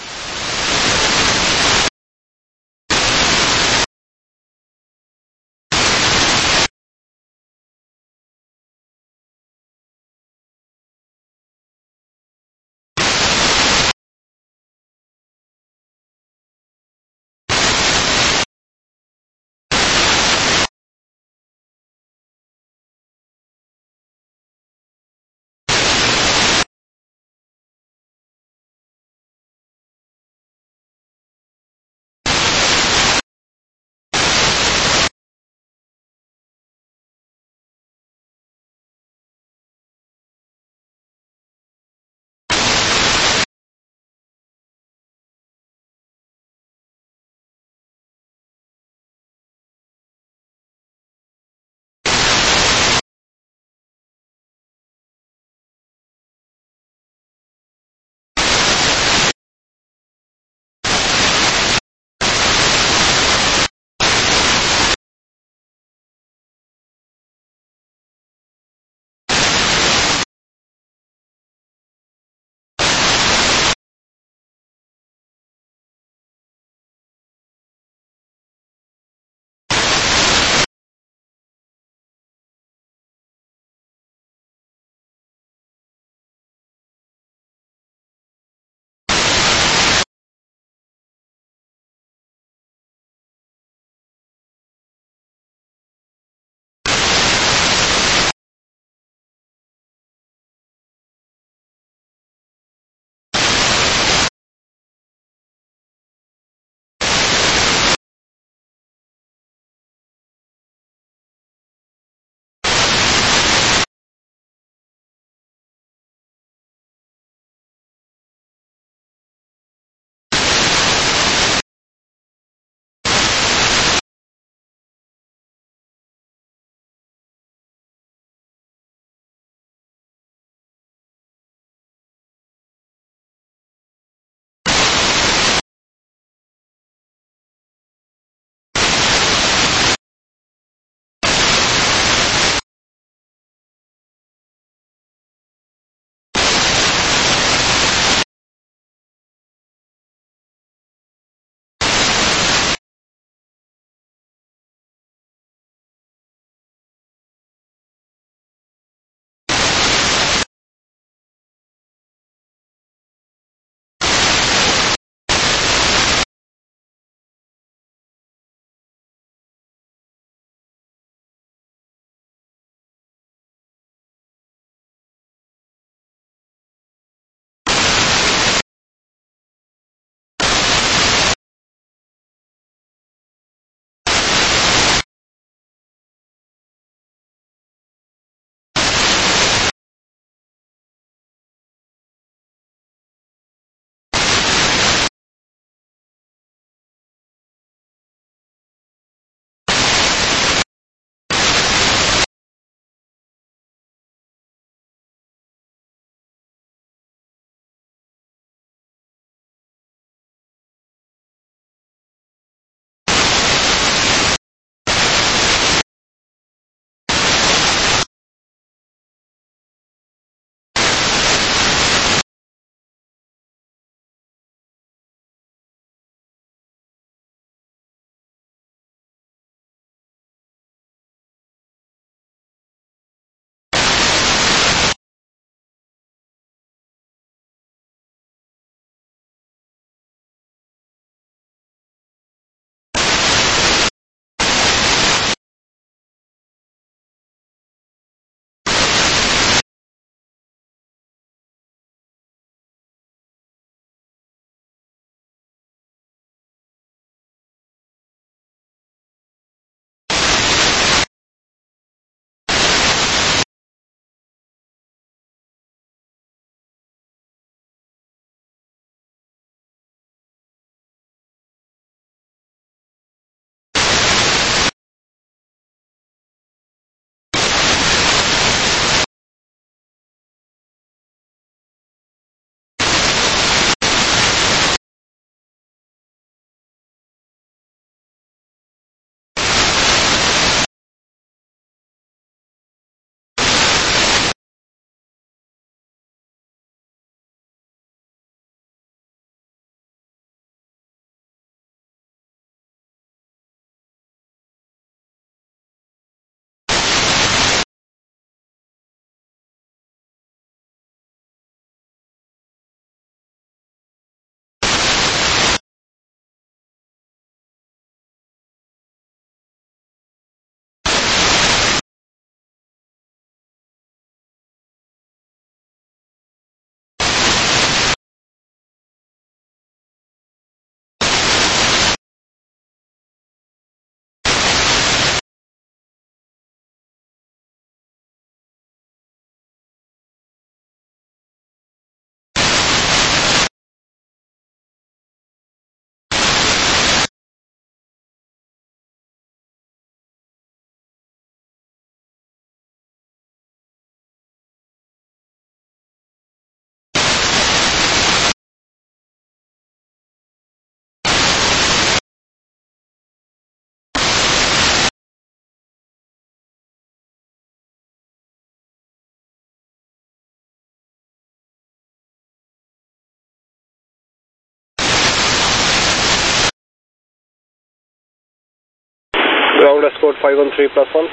Ground escort 513 plus 1.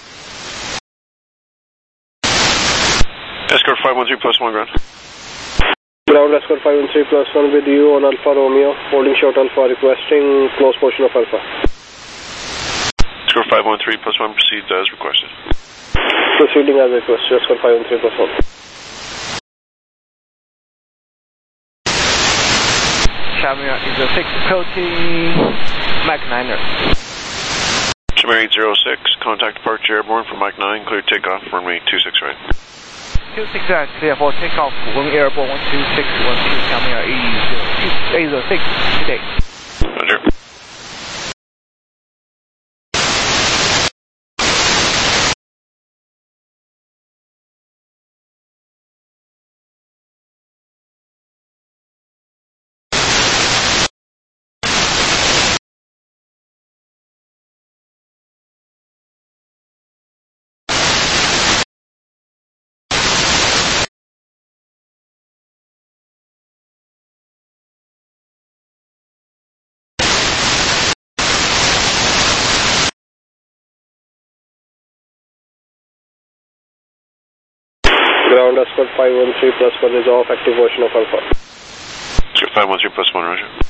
Escort 513 plus 1, ground. Ground escort 513 plus 1 with you on Alpha Romeo, holding short Alpha, requesting close portion of Alpha. Escort 513 plus 1 proceeds as requested. Proceeding as requested, escort 513 plus 1. Shamir is a 6 approaching Mach 9er. Shamir 806, contact departure airborne for Mach 9, clear takeoff, runway 26 right. 26 right, clear for takeoff, wing airborne 12612, Shamir 806, today. Roger. Ground escort 513 plus 1 is off, active version of Alpha. Escort 513 plus 1, roger.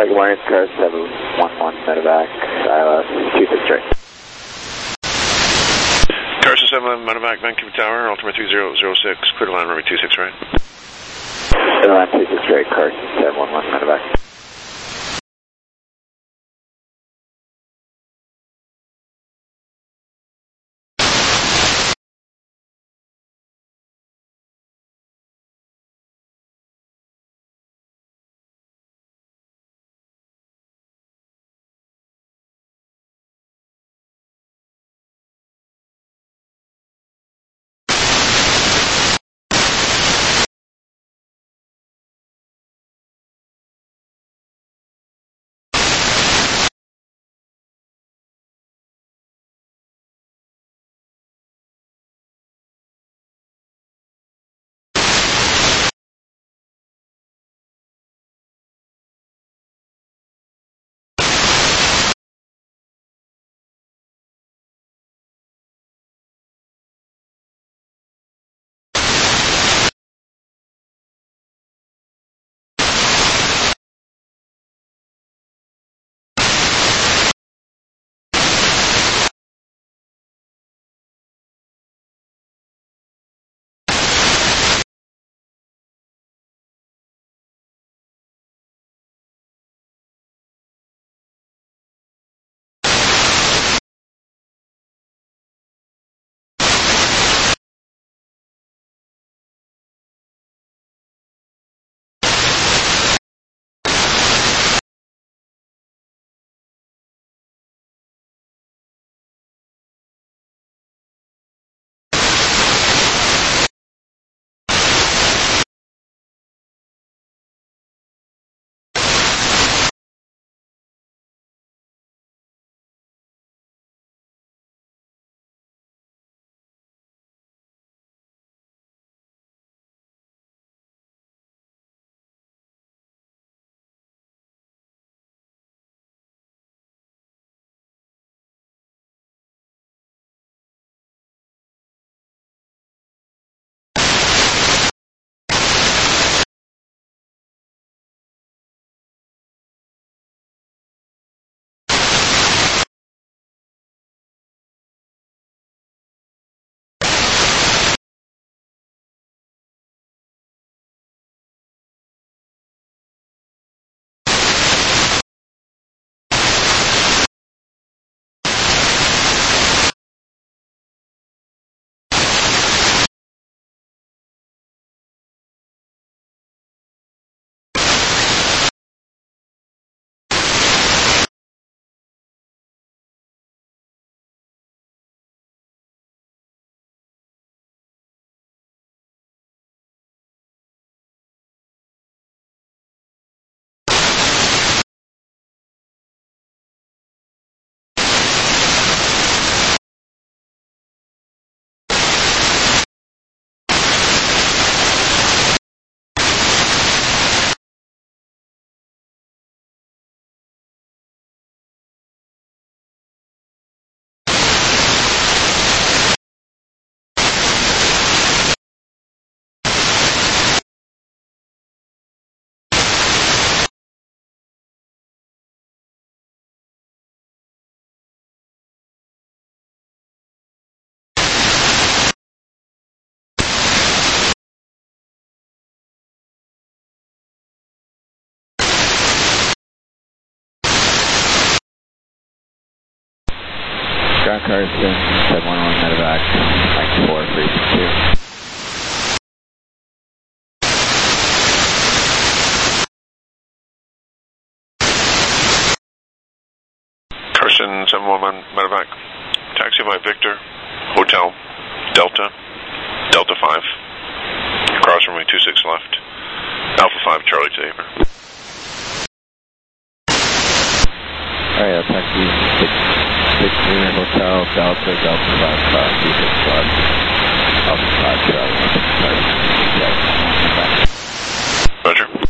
Good morning, car 711 medevac, ILS 26 right. Carson 711 medevac, Vancouver Tower, altimeter 3006, clear to line runway 26 right. Clear to line 26 right, Carson 711 medevac. Ground Carson 711 medevac, Mike 4, frequency 2. Carson 711 medevac, taxi by Victor, Hotel, Delta, Delta 5, cross runway 26 left, Alpha 5, Charlie to Aper. Alright, I'll taxi 6 Hotel, Delta, Delta 5, cross 26 left, Alpha 5, Charlie. Roger.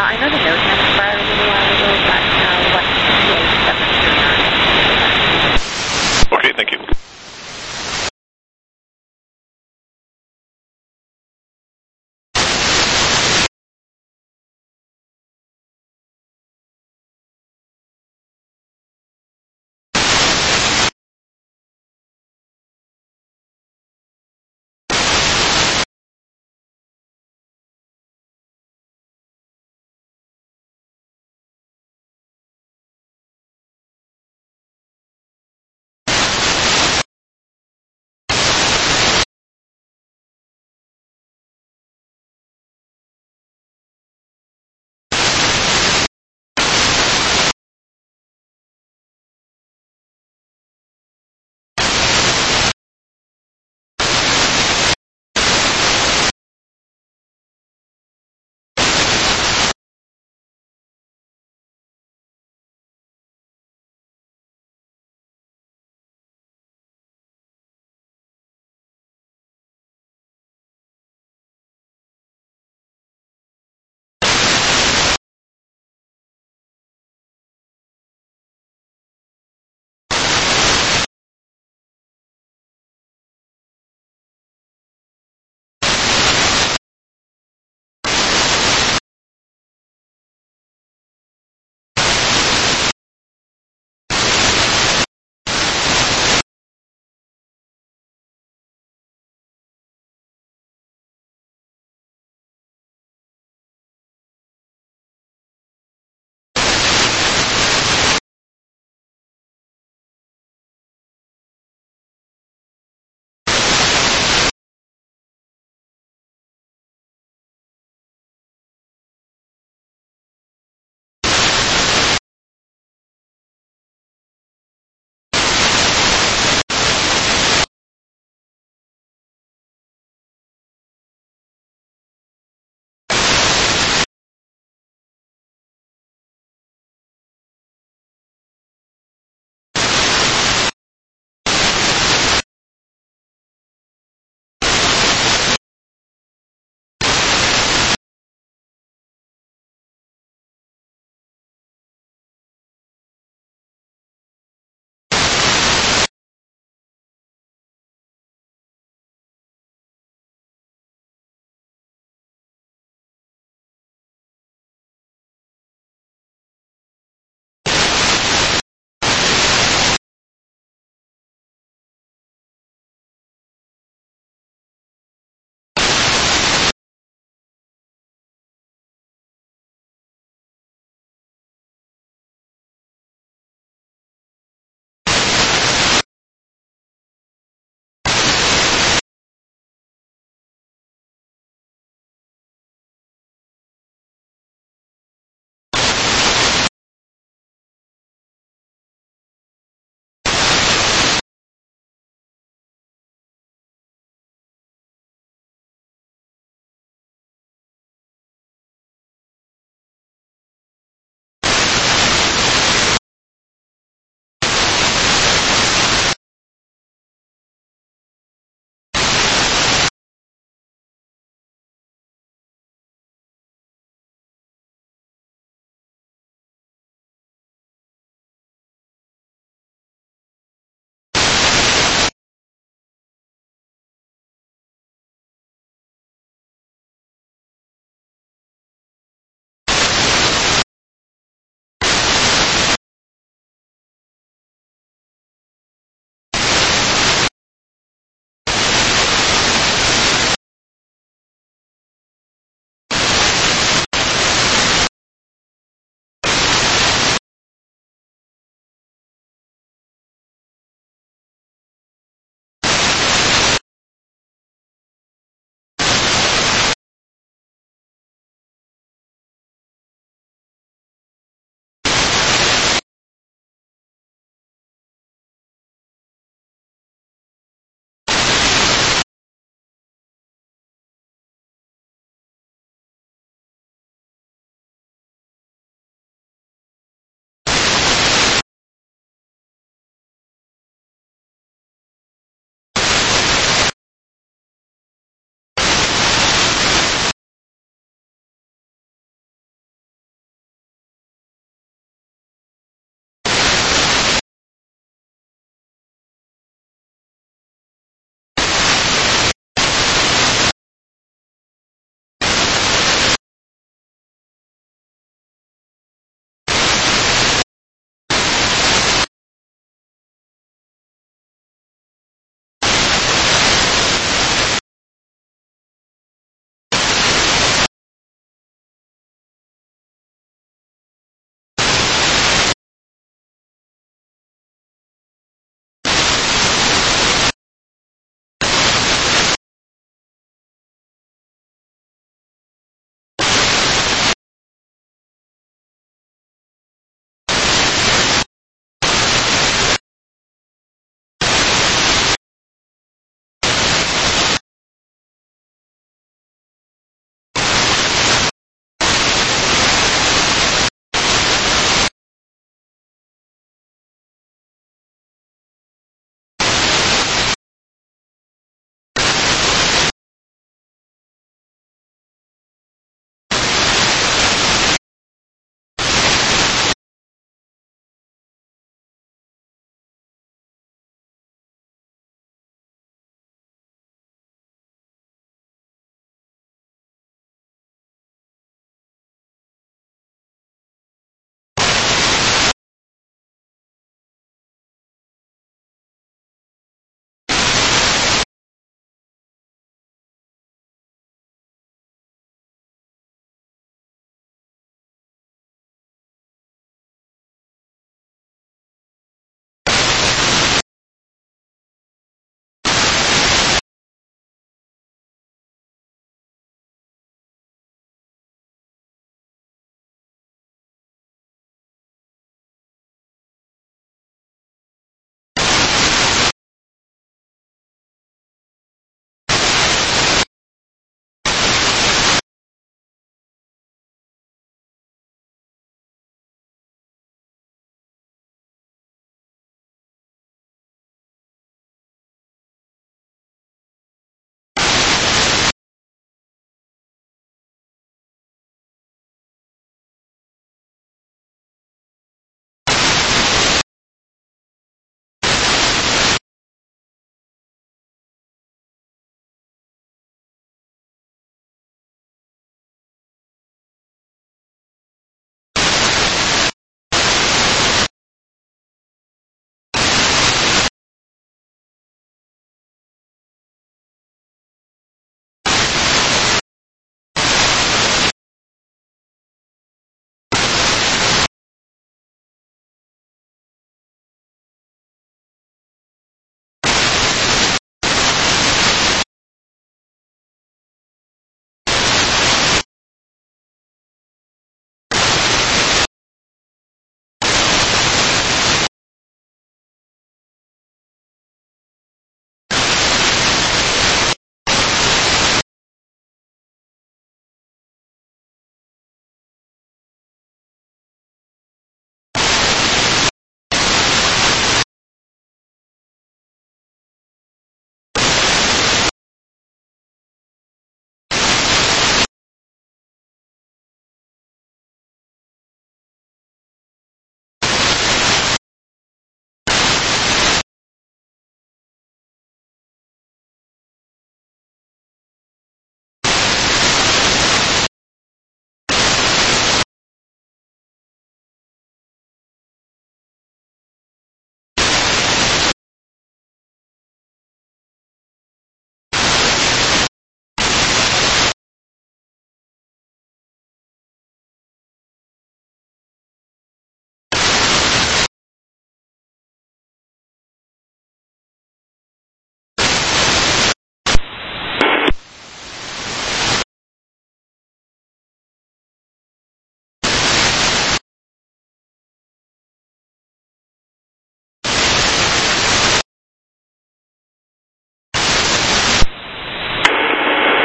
I know the node time expired a little while ago, but what PA 729. Okay, thank you.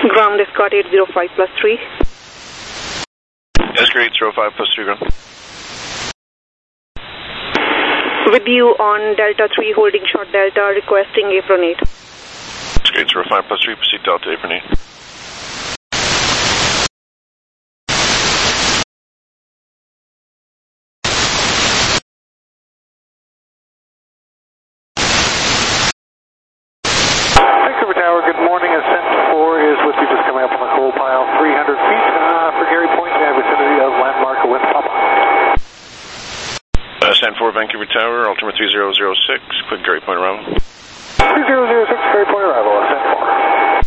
Ground Escort 805 plus 3. Escort 805 plus 3, ground. With you on Delta 3, holding short Delta, requesting apron 8. Escort 805 plus 3, proceed Delta, apron 8. Vancouver Tower, good morning. Ascent 4 is with you, just coming up on the coal pile, 300 feet for Gary Point in the vicinity of landmark with Papa. Ascent 4, Vancouver Tower, altimeter 3006, quick Gary Point arrival. 3006, Gary Point arrival, Ascent 4.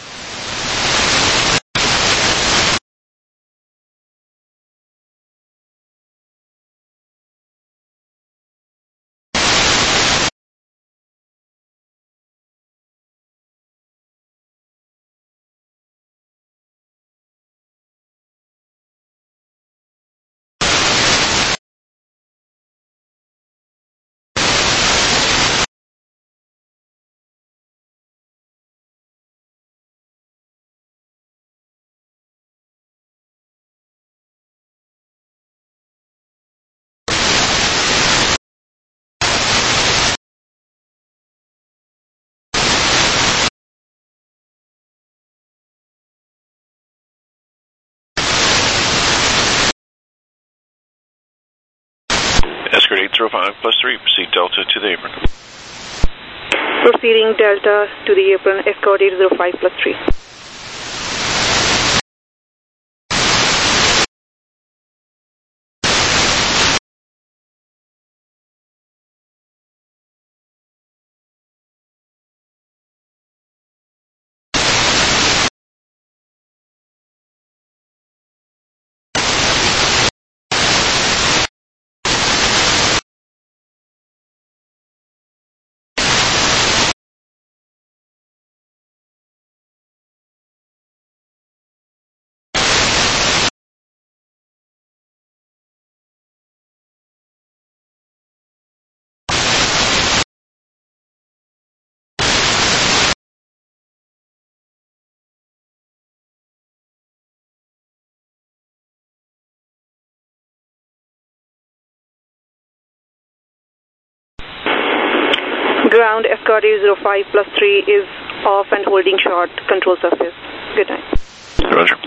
Escort 805 plus 3, proceed Delta to the apron. Proceeding Delta to the apron, Escort 805 plus 3. Ground Escort 805 plus 3 is off and holding short control surface. Good night. Roger.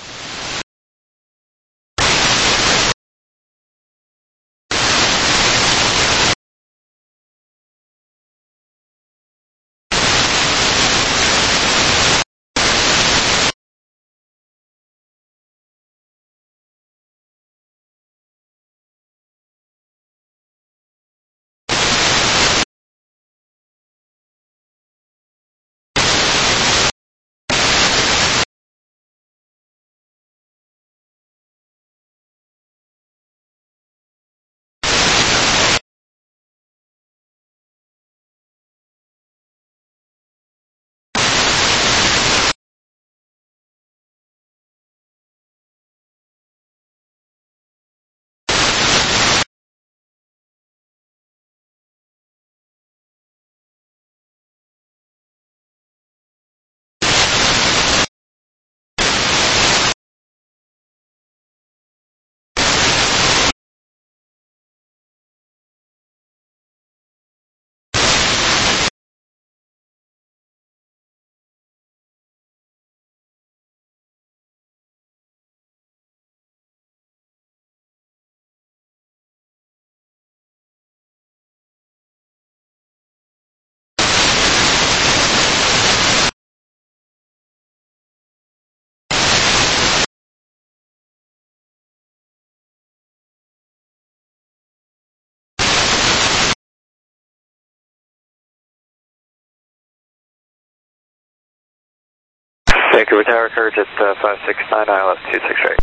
Vancouver Tower, Courage at 569, ILS 268.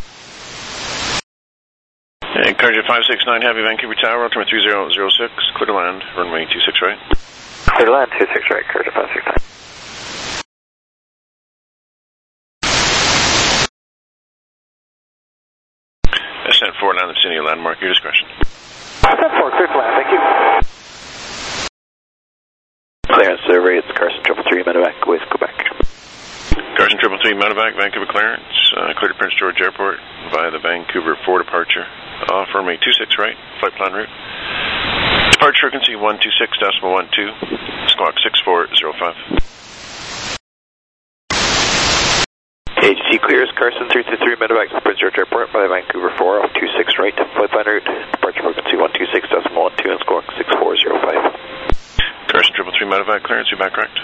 And Courage at 569, Heavy Vancouver Tower, altimeter 3006, clear to land, runway 26 right. Clear to land, 26 right, Courage at 569. Ascent 4, land the vicinity of landmark, your discretion. Ascent 4, clear to land, thank you. Clearance survey, it's Carson 333, medevac with Quebec. Carson 333, 3 medevac, Vancouver clearance, clear to Prince George Airport via the Vancouver 4 departure. Off runway 26 right, flight plan route. Departure frequency 126.12, squawk 6405. AGC clears Carson 323 medevac to Prince George Airport by Vancouver 4 off 26 right, flight plan route, departure frequency 126.12 and squawk 6405. Carson 333 medevac clearance, you back correct.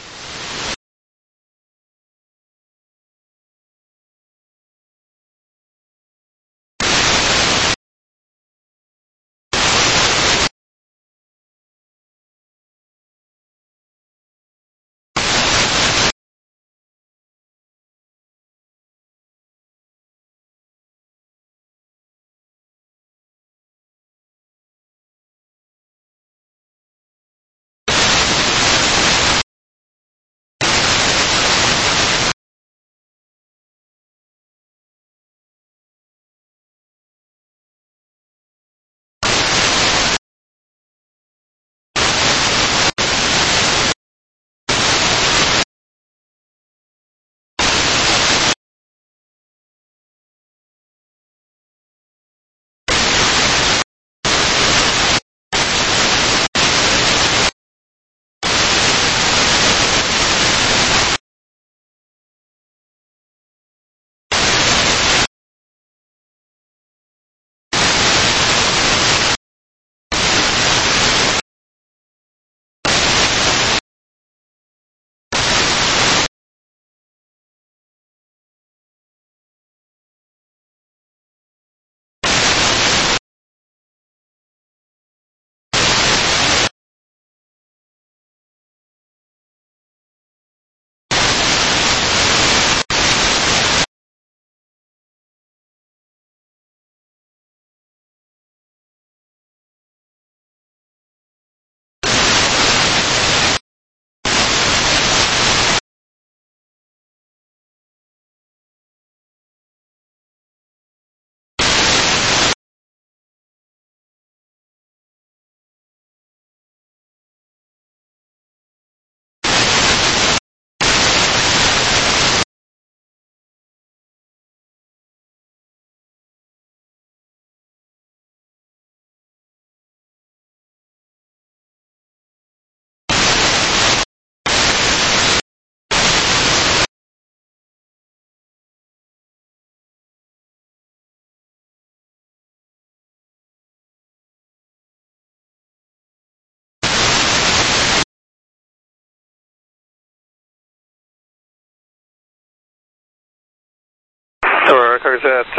Records at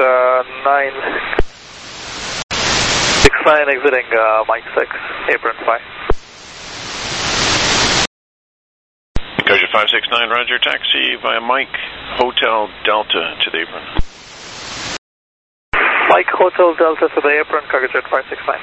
969 exiting Mike 6, apron 5. Gauge 569, roger, taxi via Mike Hotel Delta to the apron. Mike Hotel Delta to the apron, Cargo Jet 569.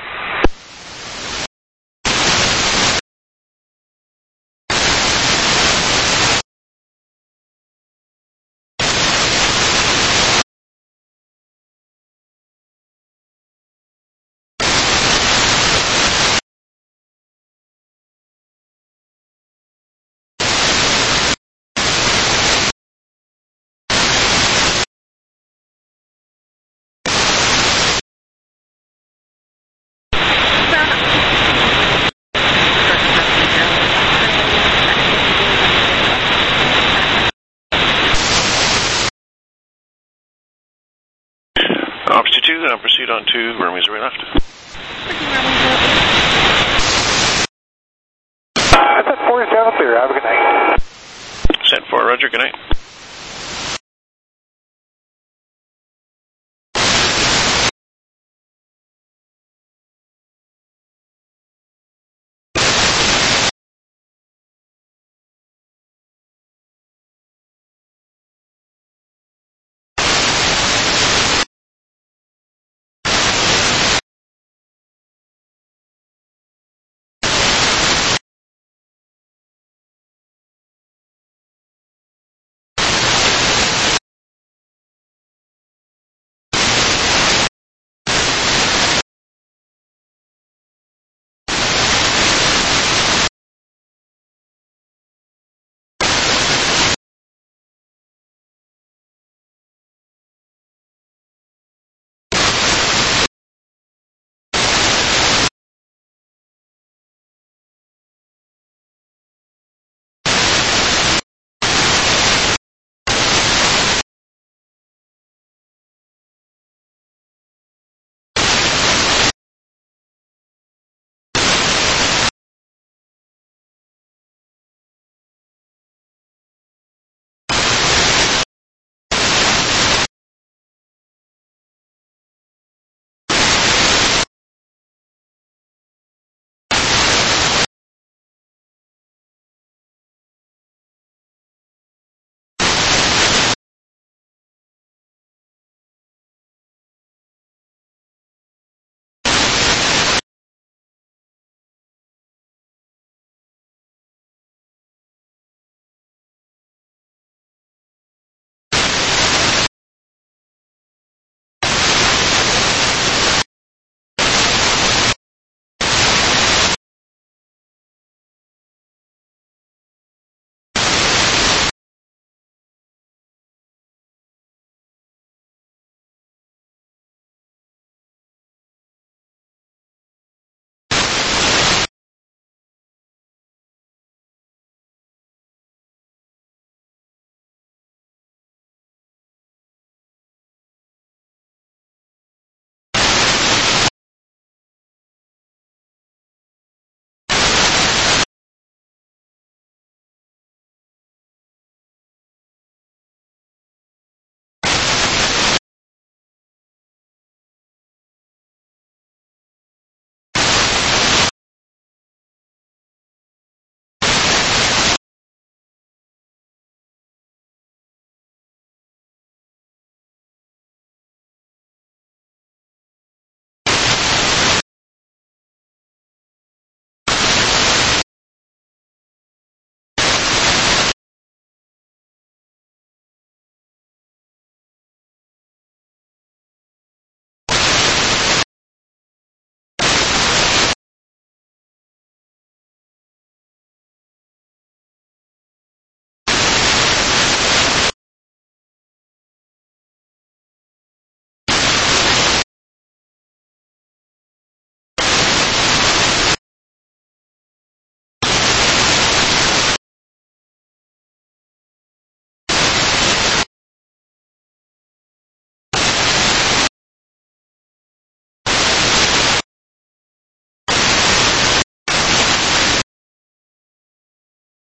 Option 2, then I'll proceed on to runway 0 left. Set 4 is down clear. Have a good night. Set 4, roger, good night.